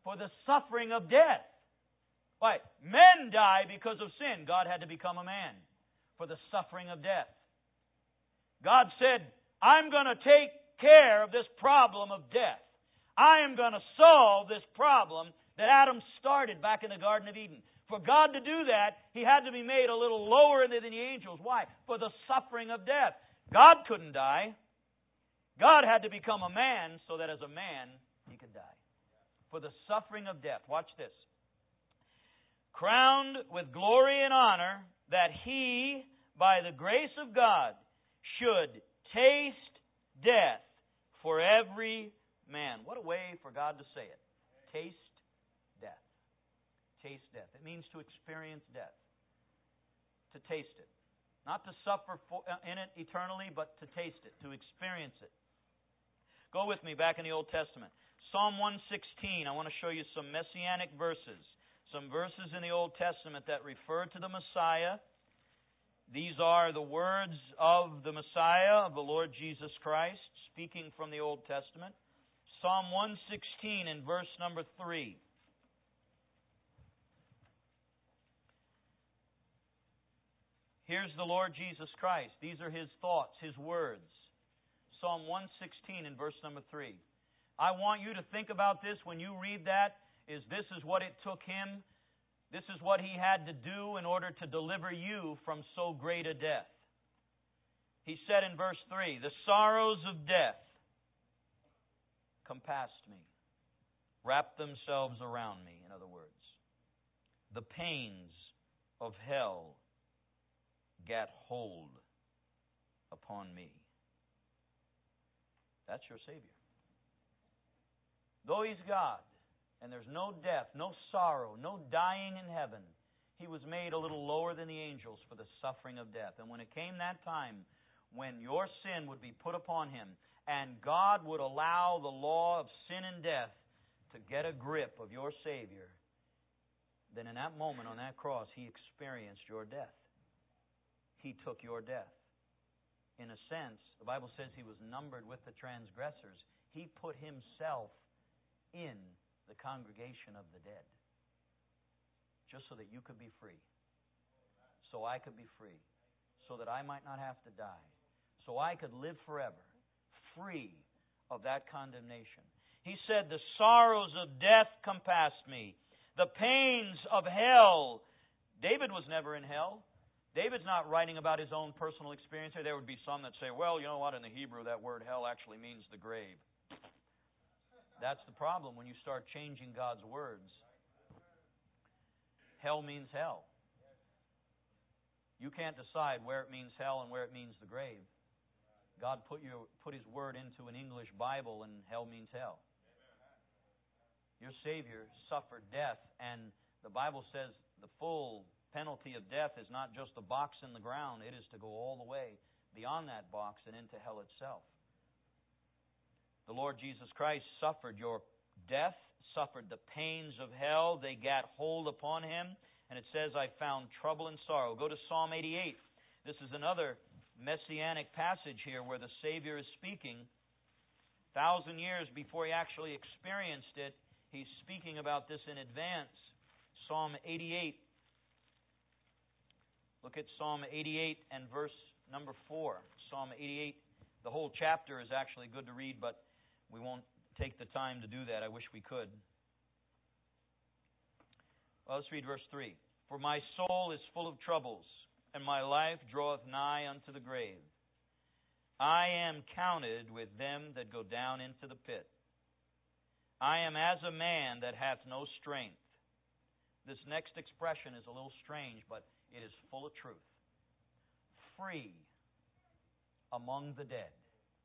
For the suffering of death. Why? Men die because of sin. God had to become a man for the suffering of death. God said, I'm going to take care of this problem of death. I am going to solve this problem that Adam started back in the Garden of Eden. For God to do that, He had to be made a little lower than the angels. Why? For the suffering of death. God couldn't die. God had to become a man so that as a man, He could die. For the suffering of death. Watch this. Crowned with glory and honor, that He, by the grace of God, should taste death for every man. What a way for God to say it. Taste death. Taste death. It means to experience death. To taste it. Not to suffer for, in it eternally, but to taste it, to experience it. Go with me back in the Old Testament. Psalm one sixteen. I want to show you some messianic verses. Some verses in the Old Testament that refer to the Messiah. These are the words of the Messiah, of the Lord Jesus Christ, speaking from the Old Testament. Psalm one sixteen and verse number three. Here's the Lord Jesus Christ. These are His thoughts, His words. Psalm one sixteen and verse number three. I want you to think about this when you read that, is this is what it took Him. This is what He had to do in order to deliver you from so great a death. He said in verse three, the sorrows of death compassed me, wrapped themselves around me, in other words. The pains of hell gat hold upon me. That's your Savior. Though He's God, and there's no death, no sorrow, no dying in heaven, He was made a little lower than the angels for the suffering of death. And when it came that time when your sin would be put upon Him, and God would allow the law of sin and death to get a grip of your Savior, then in that moment on that cross, He experienced your death. He took your death. In a sense, the Bible says He was numbered with the transgressors. He put Himself in the congregation of the dead, just so that you could be free, so I could be free, so that I might not have to die, so I could live forever, free of that condemnation. He said, the sorrows of death compassed me, the pains of hell. David was never in hell. David's not writing about his own personal experience here. There would be some that say, well, you know what, in the Hebrew that word hell actually means the grave. That's the problem when you start changing God's words. Hell means hell. You can't decide where it means hell and where it means the grave. God put you put His word into an English Bible, and hell means hell. Your Savior suffered death, and the Bible says the full penalty of death is not just a box in the ground. It is to go all the way beyond that box and into hell itself. The Lord Jesus Christ suffered your death, suffered the pains of hell. They gat hold upon Him. And it says, I found trouble and sorrow. Go to Psalm eighty-eight. This is another messianic passage here where the Savior is speaking. A thousand years before He actually experienced it, He's speaking about this in advance. Psalm eighty-eight. Look at Psalm eighty-eight and verse number four. Psalm eighty-eight, the whole chapter is actually good to read, but we won't take the time to do that. I wish we could. Well, let's read verse three. For my soul is full of troubles, and my life draweth nigh unto the grave. I am counted with them that go down into the pit. I am as a man that hath no strength. This next expression is a little strange, but it is full of truth. Free among the dead.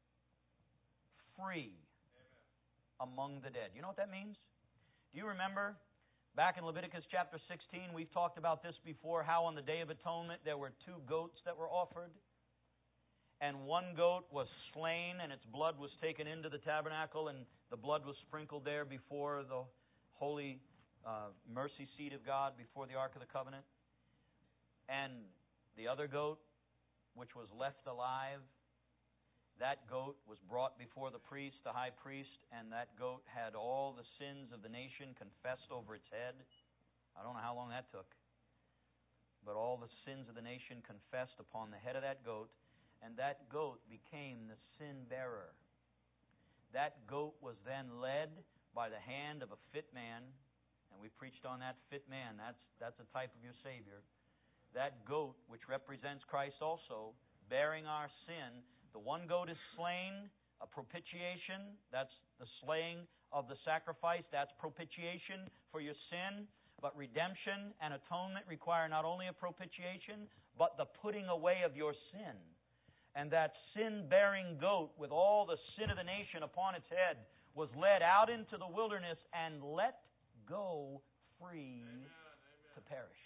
Free among the dead. You know what that means? Do you remember back in Leviticus chapter sixteen, we've talked about this before, how on the Day of Atonement there were two goats that were offered. And one goat was slain and its blood was taken into the tabernacle, and the blood was sprinkled there before the holy uh, mercy seat of God, before the Ark of the Covenant. And the other goat, which was left alive, that goat was brought before the priest, the high priest, and that goat had all the sins of the nation confessed over its head. I don't know how long that took. But all the sins of the nation confessed upon the head of that goat, and that goat became the sin bearer. That goat was then led by the hand of a fit man, and we preached on that fit man. That's, that's a type of your Savior. That goat, which represents Christ also, bearing our sin. The one goat is slain, a propitiation. That's the slaying of the sacrifice. That's propitiation for your sin. But redemption and atonement require not only a propitiation, but the putting away of your sin. And that sin-bearing goat, with all the sin of the nation upon its head, was led out into the wilderness and let go free Amen. To perish.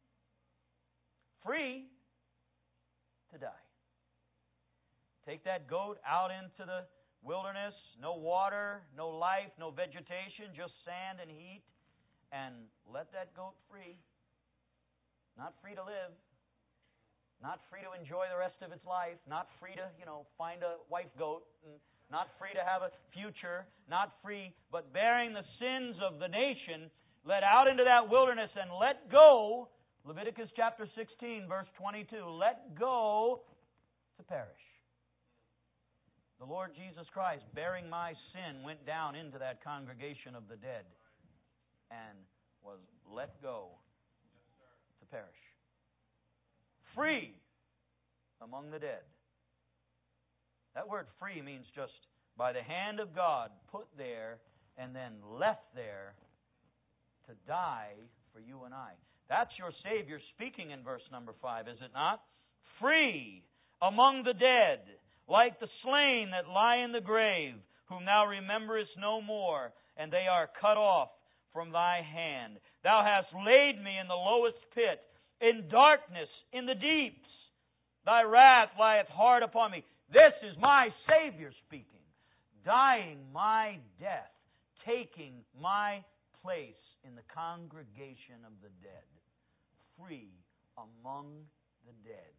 Free to die. Take that goat out into the wilderness, no water, no life, no vegetation, just sand and heat, and let that goat free. Not free to live. Not free to enjoy the rest of its life. Not free to, you know, find a wife goat. Not free to have a future. Not free, but bearing the sins of the nation, led out into that wilderness and let go. Leviticus chapter sixteen, verse twenty-two. Let go to perish. The Lord Jesus Christ, bearing my sin, went down into that congregation of the dead and was let go to perish. Free among the dead. That word free means just by the hand of God put there and then left there to die for you and I. That's your Savior speaking in verse number five, is it not? Free among the dead, like the slain that lie in the grave, whom thou rememberest no more, and they are cut off from thy hand. Thou hast laid me in the lowest pit, in darkness, in the deeps. Thy wrath lieth hard upon me. This is my Savior speaking, dying my death, taking my place in the congregation of the dead, free among the dead.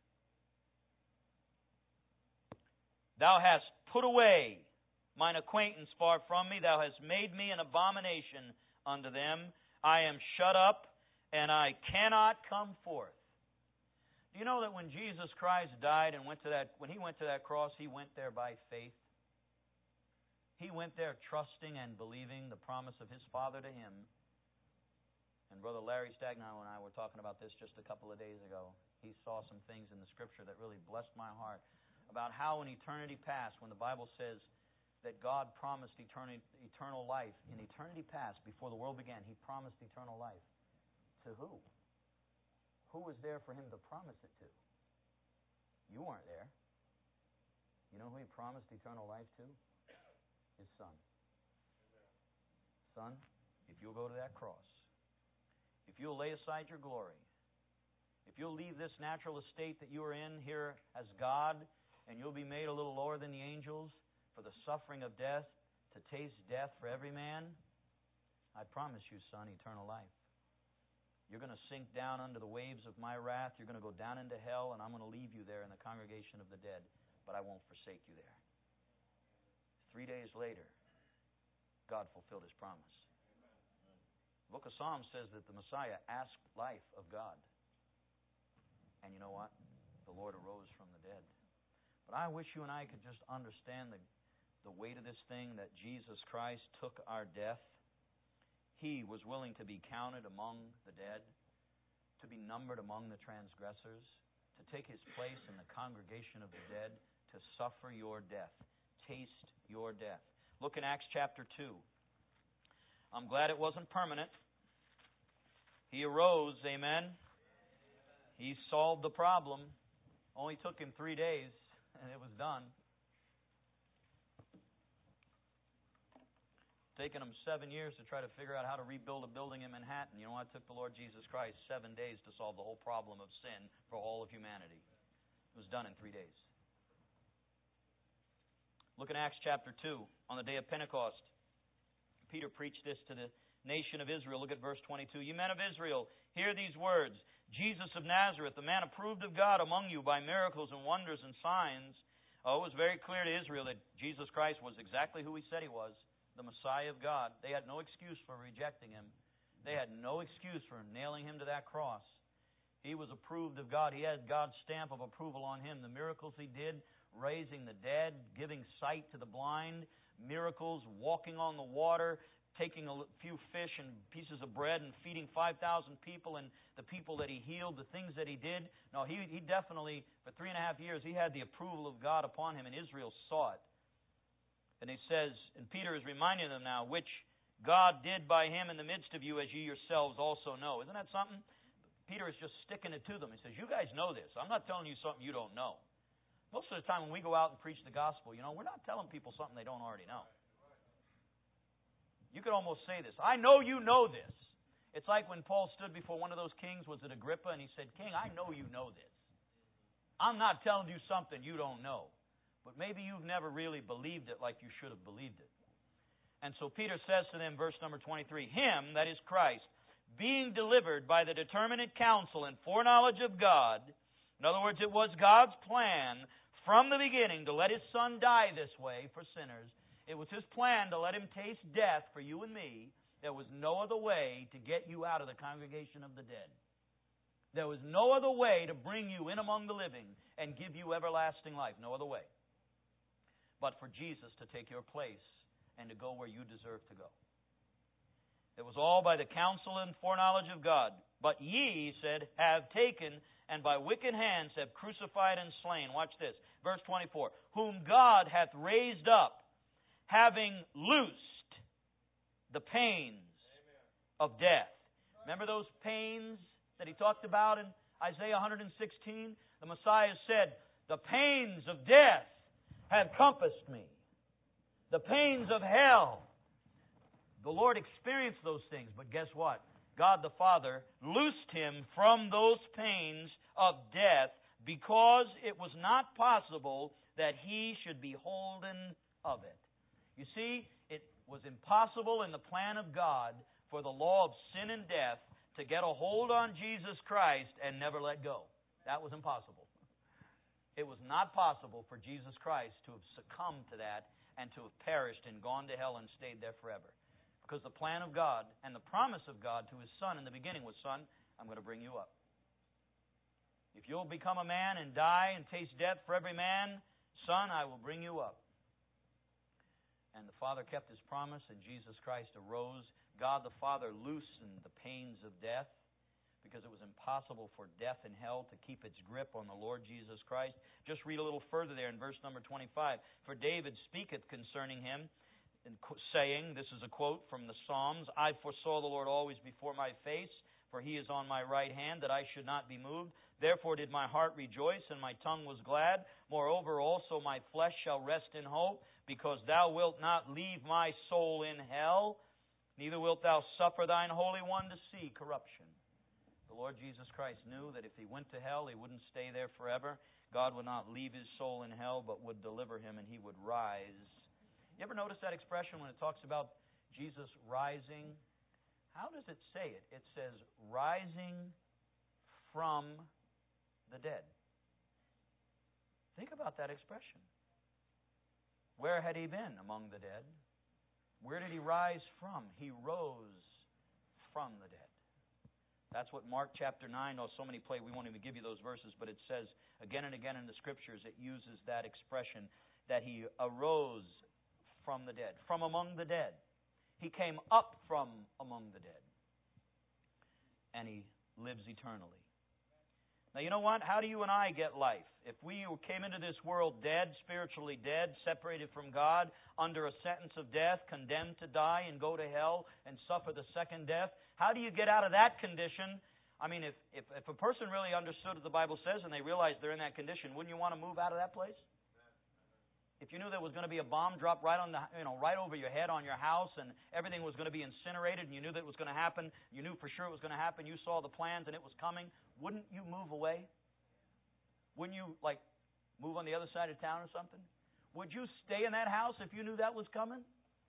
Thou hast put away mine acquaintance far from me. Thou hast made me an abomination unto them. I am shut up, and I cannot come forth. Do you know that when Jesus Christ died and went to that, when He went to that cross, He went there by faith? He went there trusting and believing the promise of His Father to Him. And Brother Larry Stagno and I were talking about this just a couple of days ago. He saw some things in the Scripture that really blessed my heart about how in eternity past, when the Bible says that God promised eternity, eternal life, in eternity past, before the world began, He promised eternal life. To who? Who was there for Him to promise it to? You weren't there. You know who He promised eternal life to? His Son. Son, if you'll go to that cross, if you'll lay aside your glory, if you'll leave this natural estate that you are in here as God, and you'll be made a little lower than the angels for the suffering of death, to taste death for every man, I promise you, son, eternal life. You're going to sink down under the waves of my wrath. You're going to go down into hell, and I'm going to leave you there in the congregation of the dead, but I won't forsake you there. Three days later, God fulfilled His promise. The book of Psalms says that the Messiah asked life of God. And you know what? The Lord arose from the dead. But I wish you and I could just understand the, the weight of this thing, that Jesus Christ took our death. He was willing to be counted among the dead, to be numbered among the transgressors, to take His place in the congregation of the dead, to suffer your death, taste your death. Look in Acts chapter two. I'm glad it wasn't permanent. He arose, amen. He solved the problem. Only took Him three days, and it was done. Taken Him seven years to try to figure out how to rebuild a building in Manhattan. You know what? It took the Lord Jesus Christ seven days to solve the whole problem of sin for all of humanity. It was done in three days. Look in Acts chapter two. On the day of Pentecost, Peter preached this to the nation of Israel. Look at verse twenty-two. You men of Israel, hear these words. Jesus of Nazareth, the man approved of God among you by miracles and wonders and signs, Oh, it was very clear to Israel that Jesus Christ was exactly who He said He was, the Messiah of God. They had no excuse for rejecting Him. They had no excuse for nailing Him to that cross. He was approved of God. He had God's stamp of approval on Him. The miracles He did, raising the dead, giving sight to the blind, miracles, walking on the water, taking a few fish and pieces of bread and feeding five thousand people, and the people that He healed, the things that He did. No, He, he definitely, for three and a half years, He had the approval of God upon Him, and Israel saw it. And He says, and Peter is reminding them now, which God did by Him in the midst of you, as ye yourselves also know. Isn't that something? Peter is just sticking it to them. He says, you guys know this. I'm not telling you something you don't know. Most of the time when we go out and preach the gospel, you know, we're not telling people something they don't already know. You could almost say this. I know you know this. It's like when Paul stood before one of those kings, was it Agrippa, and he said, King, I know you know this. I'm not telling you something you don't know. But maybe you've never really believed it like you should have believed it. And so Peter says to them, verse number twenty-three, Him, that is Christ, being delivered by the determinate counsel and foreknowledge of God. In other words, it was God's plan from the beginning to let His Son die this way for sinners. It was His plan to let Him taste death for you and me. There was no other way to get you out of the congregation of the dead. There was no other way to bring you in among the living and give you everlasting life. No other way. But for Jesus to take your place and to go where you deserve to go. It was all by the counsel and foreknowledge of God. But ye, he said, have taken and by wicked hands have crucified and slain. Watch this. Verse twenty-four. Whom God hath raised up, having loosed the pains of death. Remember those pains that He talked about in Isaiah one sixteen? The Messiah said, the pains of death have compassed me. The pains of hell. The Lord experienced those things, but guess what? God the Father loosed Him from those pains of death because it was not possible that He should be holden of it. You see, it was impossible in the plan of God for the law of sin and death to get a hold on Jesus Christ and never let go. That was impossible. It was not possible for Jesus Christ to have succumbed to that and to have perished and gone to hell and stayed there forever. Because the plan of God and the promise of God to His Son in the beginning was, Son, I'm going to bring you up. If you'll become a man and die and taste death for every man, Son, I will bring you up. And the Father kept His promise, and Jesus Christ arose. God the Father loosened the pains of death because it was impossible for death and hell to keep its grip on the Lord Jesus Christ. Just read a little further there in verse number twenty-five. For David speaketh concerning Him, and saying, this is a quote from the Psalms, I foresaw the Lord always before my face, for He is on my right hand, that I should not be moved. Therefore did my heart rejoice, and my tongue was glad. Moreover also my flesh shall rest in hope, because Thou wilt not leave my soul in hell, neither wilt Thou suffer Thine Holy One to see corruption. The Lord Jesus Christ knew that if He went to hell, He wouldn't stay there forever. God would not leave His soul in hell, but would deliver Him, and He would rise. You ever notice that expression when it talks about Jesus rising? How does it say it? It says, rising from the dead. Think about that expression. Where had He been among the dead? Where did He rise from? He rose from the dead. That's what Mark chapter nine, oh, so many play, we won't even give you those verses, but it says again and again in the Scriptures, it uses that expression that He arose from the dead, from among the dead. He came up from among the dead. And He lives eternally. Now, you know what? How do you and I get life? If we came into this world dead, spiritually dead, separated from God, under a sentence of death, condemned to die and go to hell and suffer the second death, how do you get out of that condition? I mean, if, if, if a person really understood what the Bible says and they realized they're in that condition, wouldn't you want to move out of that place? If you knew there was going to be a bomb dropped right on the, you know, right over your head on your house, and everything was going to be incinerated, and you knew that it was going to happen, you knew for sure it was going to happen, you saw the plans and it was coming, wouldn't you move away? Wouldn't you, like, move on the other side of town or something? Would you stay in that house if you knew that was coming?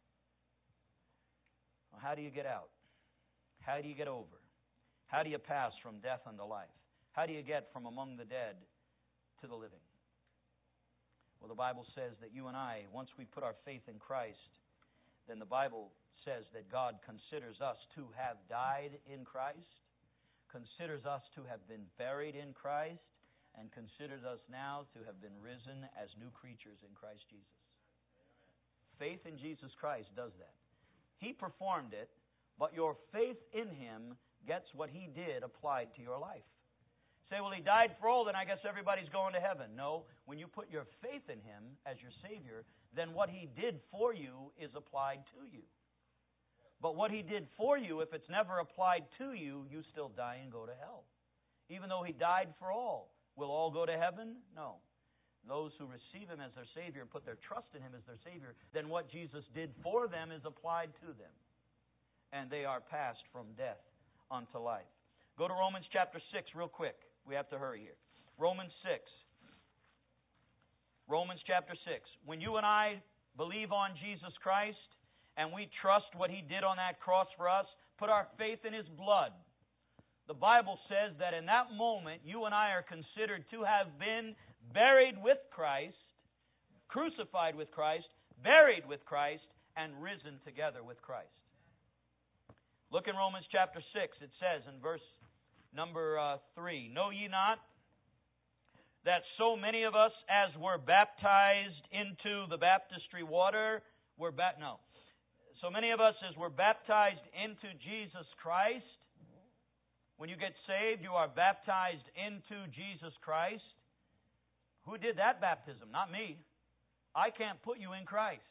Well, how do you get out? How do you get over? How do you pass from death unto life? How do you get from among the dead to the living? Well, the Bible says that you and I, once we put our faith in Christ, then the Bible says that God considers us to have died in Christ, considers us to have been buried in Christ, and considers us now to have been risen as new creatures in Christ Jesus. Faith in Jesus Christ does that. He performed it, but your faith in Him gets what He did applied to your life. Say, well, He died for all, then I guess everybody's going to heaven. No, when you put your faith in Him as your Savior, then what He did for you is applied to you. But what He did for you, if it's never applied to you, you still die and go to hell. Even though He died for all. Will all go to heaven? No. Those who receive Him as their Savior and put their trust in Him as their Savior, then what Jesus did for them is applied to them. And they are passed from death unto life. Go to Romans chapter six real quick. We have to hurry here. Romans six. Romans chapter six. When you and I believe on Jesus Christ and we trust what He did on that cross for us, put our faith in His blood, the Bible says that in that moment you and I are considered to have been buried with Christ, crucified with Christ, buried with Christ, and risen together with Christ. Look in Romans chapter six. It says in verse number uh, three, know ye not that so many of us as were baptized into the baptistry water were ba- no. So many of us as were baptized into Jesus Christ. When you get saved, you are baptized into Jesus Christ. Who did that baptism? Not me. I can't put you in Christ.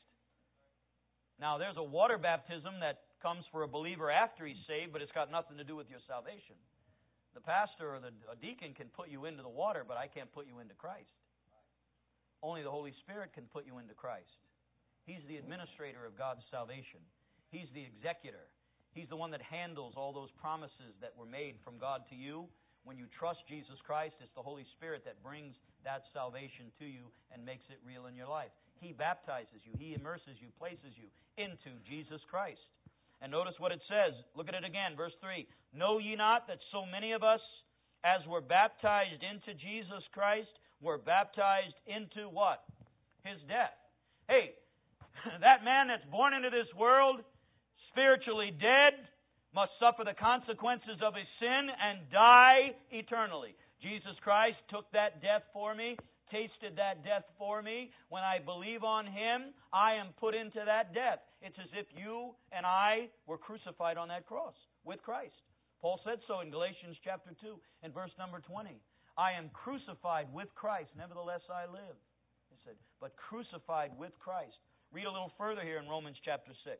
Now, there's a water baptism that comes for a believer after he's saved, but it's got nothing to do with your salvation. The pastor or the a deacon can put you into the water, but I can't put you into Christ. Only the Holy Spirit can put you into Christ. He's the administrator of God's salvation. He's the executor. He's the one that handles all those promises that were made from God to you. When you trust Jesus Christ, it's the Holy Spirit that brings that salvation to you and makes it real in your life. He baptizes you. He immerses you, places you into Jesus Christ. And notice what it says. Look at it again, verse three. Know ye not that so many of us, as were baptized into Jesus Christ, were baptized into what? His death. Hey, that man that's born into this world, spiritually dead, must suffer the consequences of his sin and die eternally. Jesus Christ took that death for me, tasted that death for me. When I believe on Him, I am put into that death. It's as if you and I were crucified on that cross with Christ. Paul said so in Galatians chapter two and verse number twenty. I am crucified with Christ, nevertheless I live. He said, but crucified with Christ. Read a little further here in Romans chapter six.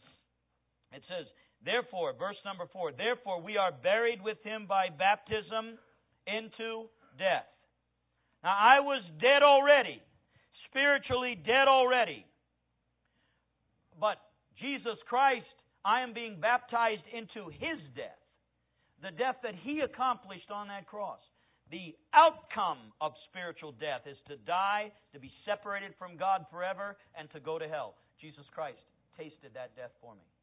It says, therefore, verse number four, therefore we are buried with Him by baptism into death. Now, I was dead already, spiritually dead already. But Jesus Christ, I am being baptized into His death, the death that He accomplished on that cross. The outcome of spiritual death is to die, to be separated from God forever, and to go to hell. Jesus Christ tasted that death for me.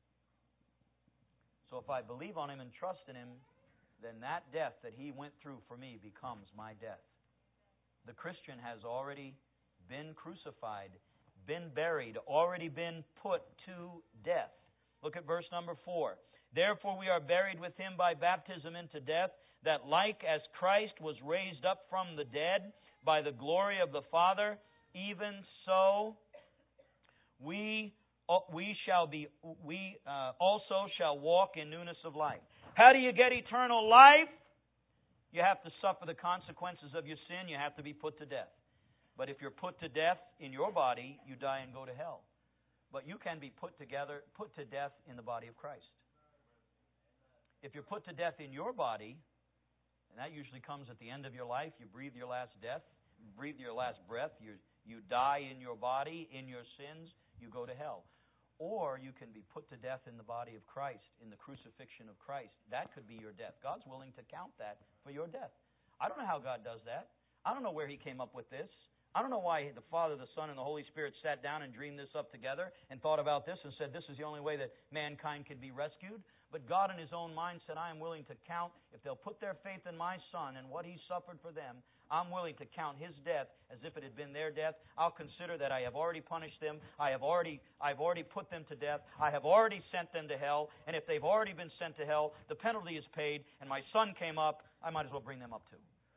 So if I believe on Him and trust in Him, then that death that He went through for me becomes my death. The Christian has already been crucified, been buried, already been put to death. Look at verse number four. Therefore we are buried with Him by baptism into death, that like as Christ was raised up from the dead by the glory of the Father, even so we we shall be we uh, also shall walk in newness of life. How do you get eternal life? You have to suffer the consequences of your sin. You have to be put to death. But if you're put to death in your body, you die and go to hell. But you can be put together, put to death in the body of Christ. If you're put to death in your body, and that usually comes at the end of your life, you breathe your last death, breathe your last breath, you you die in your body, in your sins, you go to hell. Or you can be put to death in the body of Christ, in the crucifixion of Christ. That could be your death. God's willing to count that for your death. I don't know how God does that. I don't know where He came up with this. I don't know why the Father, the Son, and the Holy Spirit sat down and dreamed this up together and thought about this and said this is the only way that mankind can be rescued. But God in His own mind said, I am willing to count, if they'll put their faith in my Son and what He suffered for them, I'm willing to count His death as if it had been their death. I'll consider that I have already punished them. I have already, I've already put them to death. I have already sent them to hell. And if they've already been sent to hell, the penalty is paid, and my Son came up, I might as well bring them up too.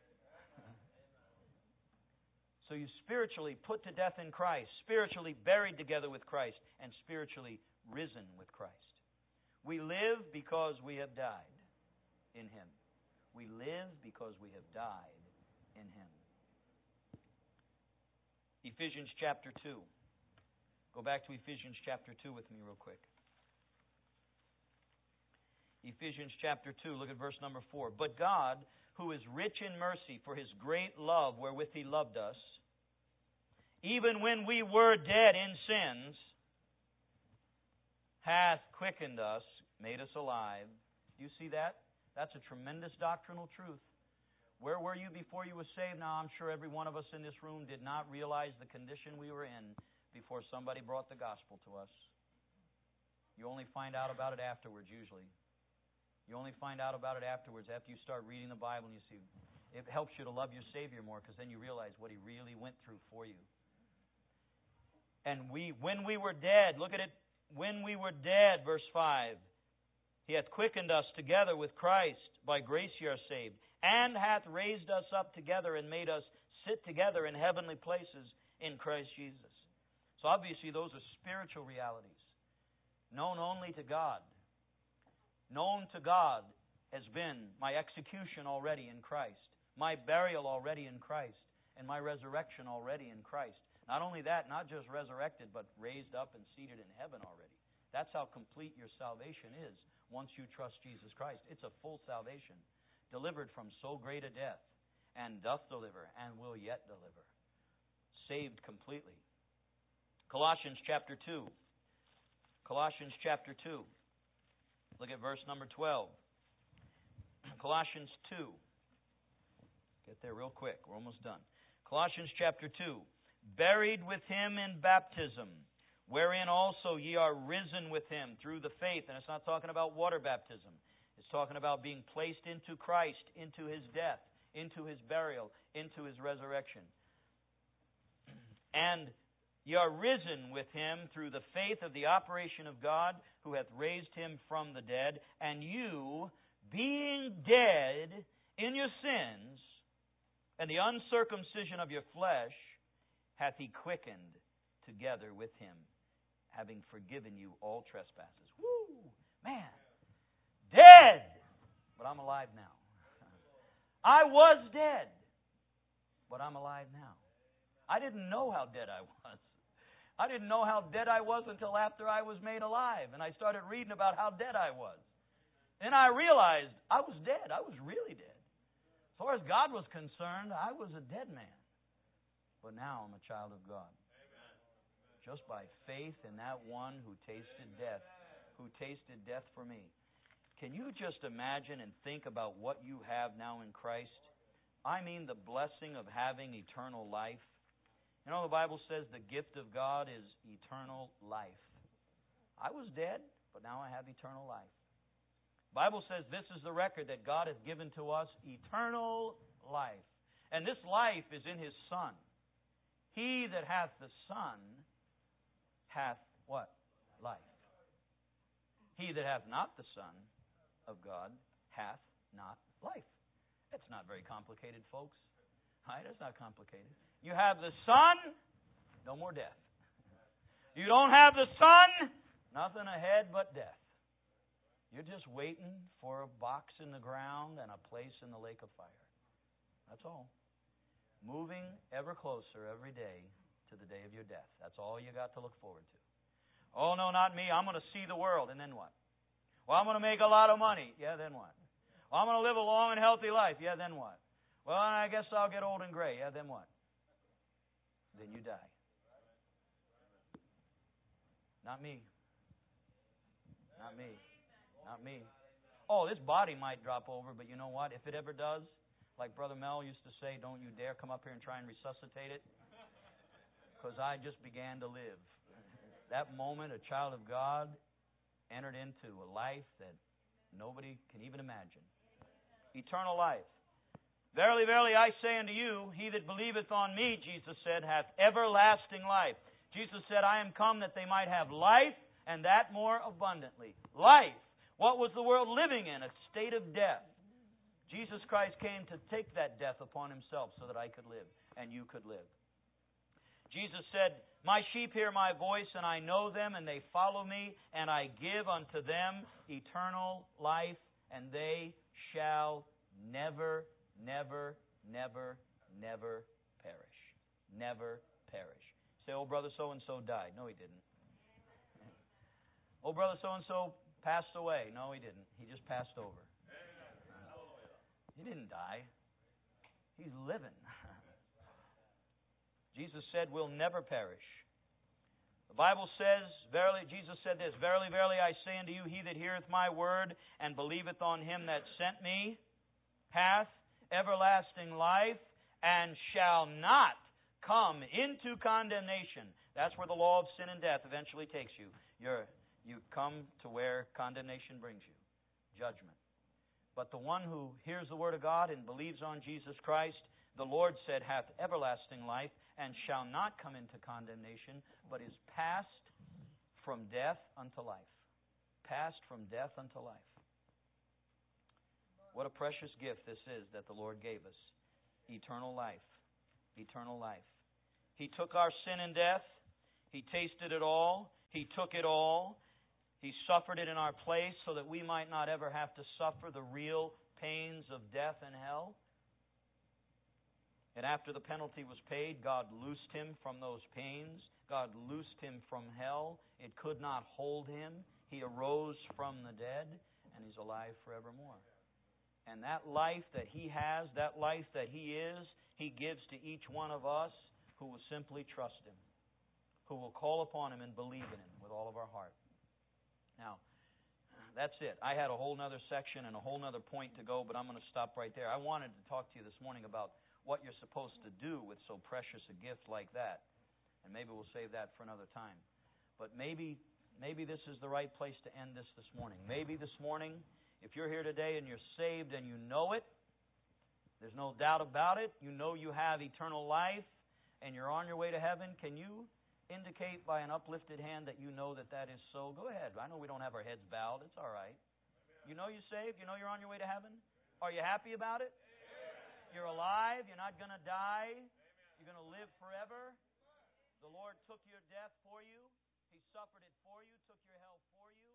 So you spiritually put to death in Christ, spiritually buried together with Christ, and spiritually risen with Christ. We live because we have died in Him. We live because we have died in Him. Ephesians chapter two. Go back to Ephesians chapter two with me real quick. Ephesians chapter two, look at verse number four. But God, who is rich in mercy for His great love wherewith He loved us, even when we were dead in sins, hath quickened us, made us alive. Do you see that? That's a tremendous doctrinal truth. Where were you before you were saved? Now, I'm sure every one of us in this room did not realize the condition we were in before somebody brought the gospel to us. You only find out about it afterwards, usually. You only find out about it afterwards, after you start reading the Bible and you see. It helps you to love your Savior more, because then you realize what He really went through for you. And we, when we were dead, look at it, when we were dead, verse five, He hath quickened us together with Christ, by grace ye are saved, and hath raised us up together and made us sit together in heavenly places in Christ Jesus. So obviously those are spiritual realities, known only to God. Known to God has been my execution already in Christ, my burial already in Christ, and my resurrection already in Christ. Not only that, not just resurrected, but raised up and seated in heaven already. That's how complete your salvation is once you trust Jesus Christ. It's a full salvation, delivered from so great a death, and doth deliver, and will yet deliver. Saved completely. Colossians chapter two. Colossians chapter two. Look at verse number twelve. Colossians two. Get there real quick. We're almost done. Colossians chapter two. Buried with Him in baptism, wherein also ye are risen with Him through the faith. And it's not talking about water baptism. It's talking about being placed into Christ, into His death, into His burial, into His resurrection. And ye are risen with Him through the faith of the operation of God, who hath raised Him from the dead. And you, being dead in your sins, and the uncircumcision of your flesh, hath He quickened together with Him, having forgiven you all trespasses. Woo! Man! Dead! But I'm alive now. I was dead, but I'm alive now. I didn't know how dead I was. I didn't know how dead I was until after I was made alive, and I started reading about how dead I was. Then I realized I was dead. I was really dead. As far as God was concerned, I was a dead man. But now I'm a child of God. Just by faith in that one who tasted death, who tasted death for me. Can you just imagine and think about what you have now in Christ? I mean the blessing of having eternal life. You know, the Bible says the gift of God is eternal life. I was dead, but now I have eternal life. The Bible says this is the record that God hath given to us, eternal life. And this life is in His Son. He that hath the Son hath what? Life. He that hath not the Son of God hath not life. That's not very complicated, folks. Right? That's not complicated. You have the Son, no more death. You don't have the Son, nothing ahead but death. You're just waiting for a box in the ground and a place in the lake of fire. That's all. Moving ever closer every day to the day of your death. That's all you got to look forward to. Oh, no, not me. I'm going to see the world. And then what? Well, I'm going to make a lot of money. Yeah, then what? Well, I'm going to live a long and healthy life. Yeah, then what? Well, I guess I'll get old and gray. Yeah, then what? Then you die. Not me. Not me. Not me. Oh, this body might drop over, but you know what? If it ever does, like Brother Mel used to say, don't you dare come up here and try and resuscitate it. because I just began to live. That moment, a child of God entered into a life that nobody can even imagine. Eternal life. Verily, verily, I say unto you, he that believeth on me, Jesus said, hath everlasting life. Jesus said, I am come that they might have life, and that more abundantly. Life. What was the world living in? A state of death. Jesus Christ came to take that death upon Himself so that I could live, and you could live. Jesus said, my sheep hear my voice, and I know them, and they follow me, and I give unto them eternal life, and they shall never, never, never, never perish. Never perish. Say, oh, brother so-and-so died. No, he didn't. Oh, brother so-and-so passed away. No, he didn't. He just passed over. He didn't die. He's living. Jesus said, we'll never perish. The Bible says, verily, Jesus said this, verily, verily, I say unto you, he that heareth my word and believeth on him that sent me hath everlasting life and shall not come into condemnation. That's where the law of sin and death eventually takes you. You're, you come to where condemnation brings you. Judgment. But the one who hears the word of God and believes on Jesus Christ, the Lord said, hath everlasting life and shall not come into condemnation, but is passed from death unto life. Passed from death unto life. What a precious gift this is that the Lord gave us. Eternal life. Eternal life. He took our sin and death. He tasted it all. He took it all. He suffered it in our place so that we might not ever have to suffer the real pains of death and hell. And after the penalty was paid, God loosed Him from those pains. God loosed Him from hell. It could not hold Him. He arose from the dead, and He's alive forevermore. And that life that He has, that life that He is, He gives to each one of us who will simply trust Him, who will call upon Him and believe in Him with all of our heart. Now, that's it. I had a whole other section and a whole other point to go, but I'm going to stop right there. I wanted to talk to you this morning about what you're supposed to do with so precious a gift like that. And maybe we'll save that for another time. But maybe maybe this is the right place to end this this morning. Maybe this morning, if you're here today and you're saved and you know it, there's no doubt about it, you know you have eternal life and you're on your way to heaven, can you indicate by an uplifted hand that you know that that is so? Go ahead. I know we don't have our heads bowed. It's all right. You know you're saved? You know you're on your way to heaven? Are you happy about it? You're alive. You're not going to die. You're going to live forever. The Lord took your death for you. He suffered it for you, took your hell for you.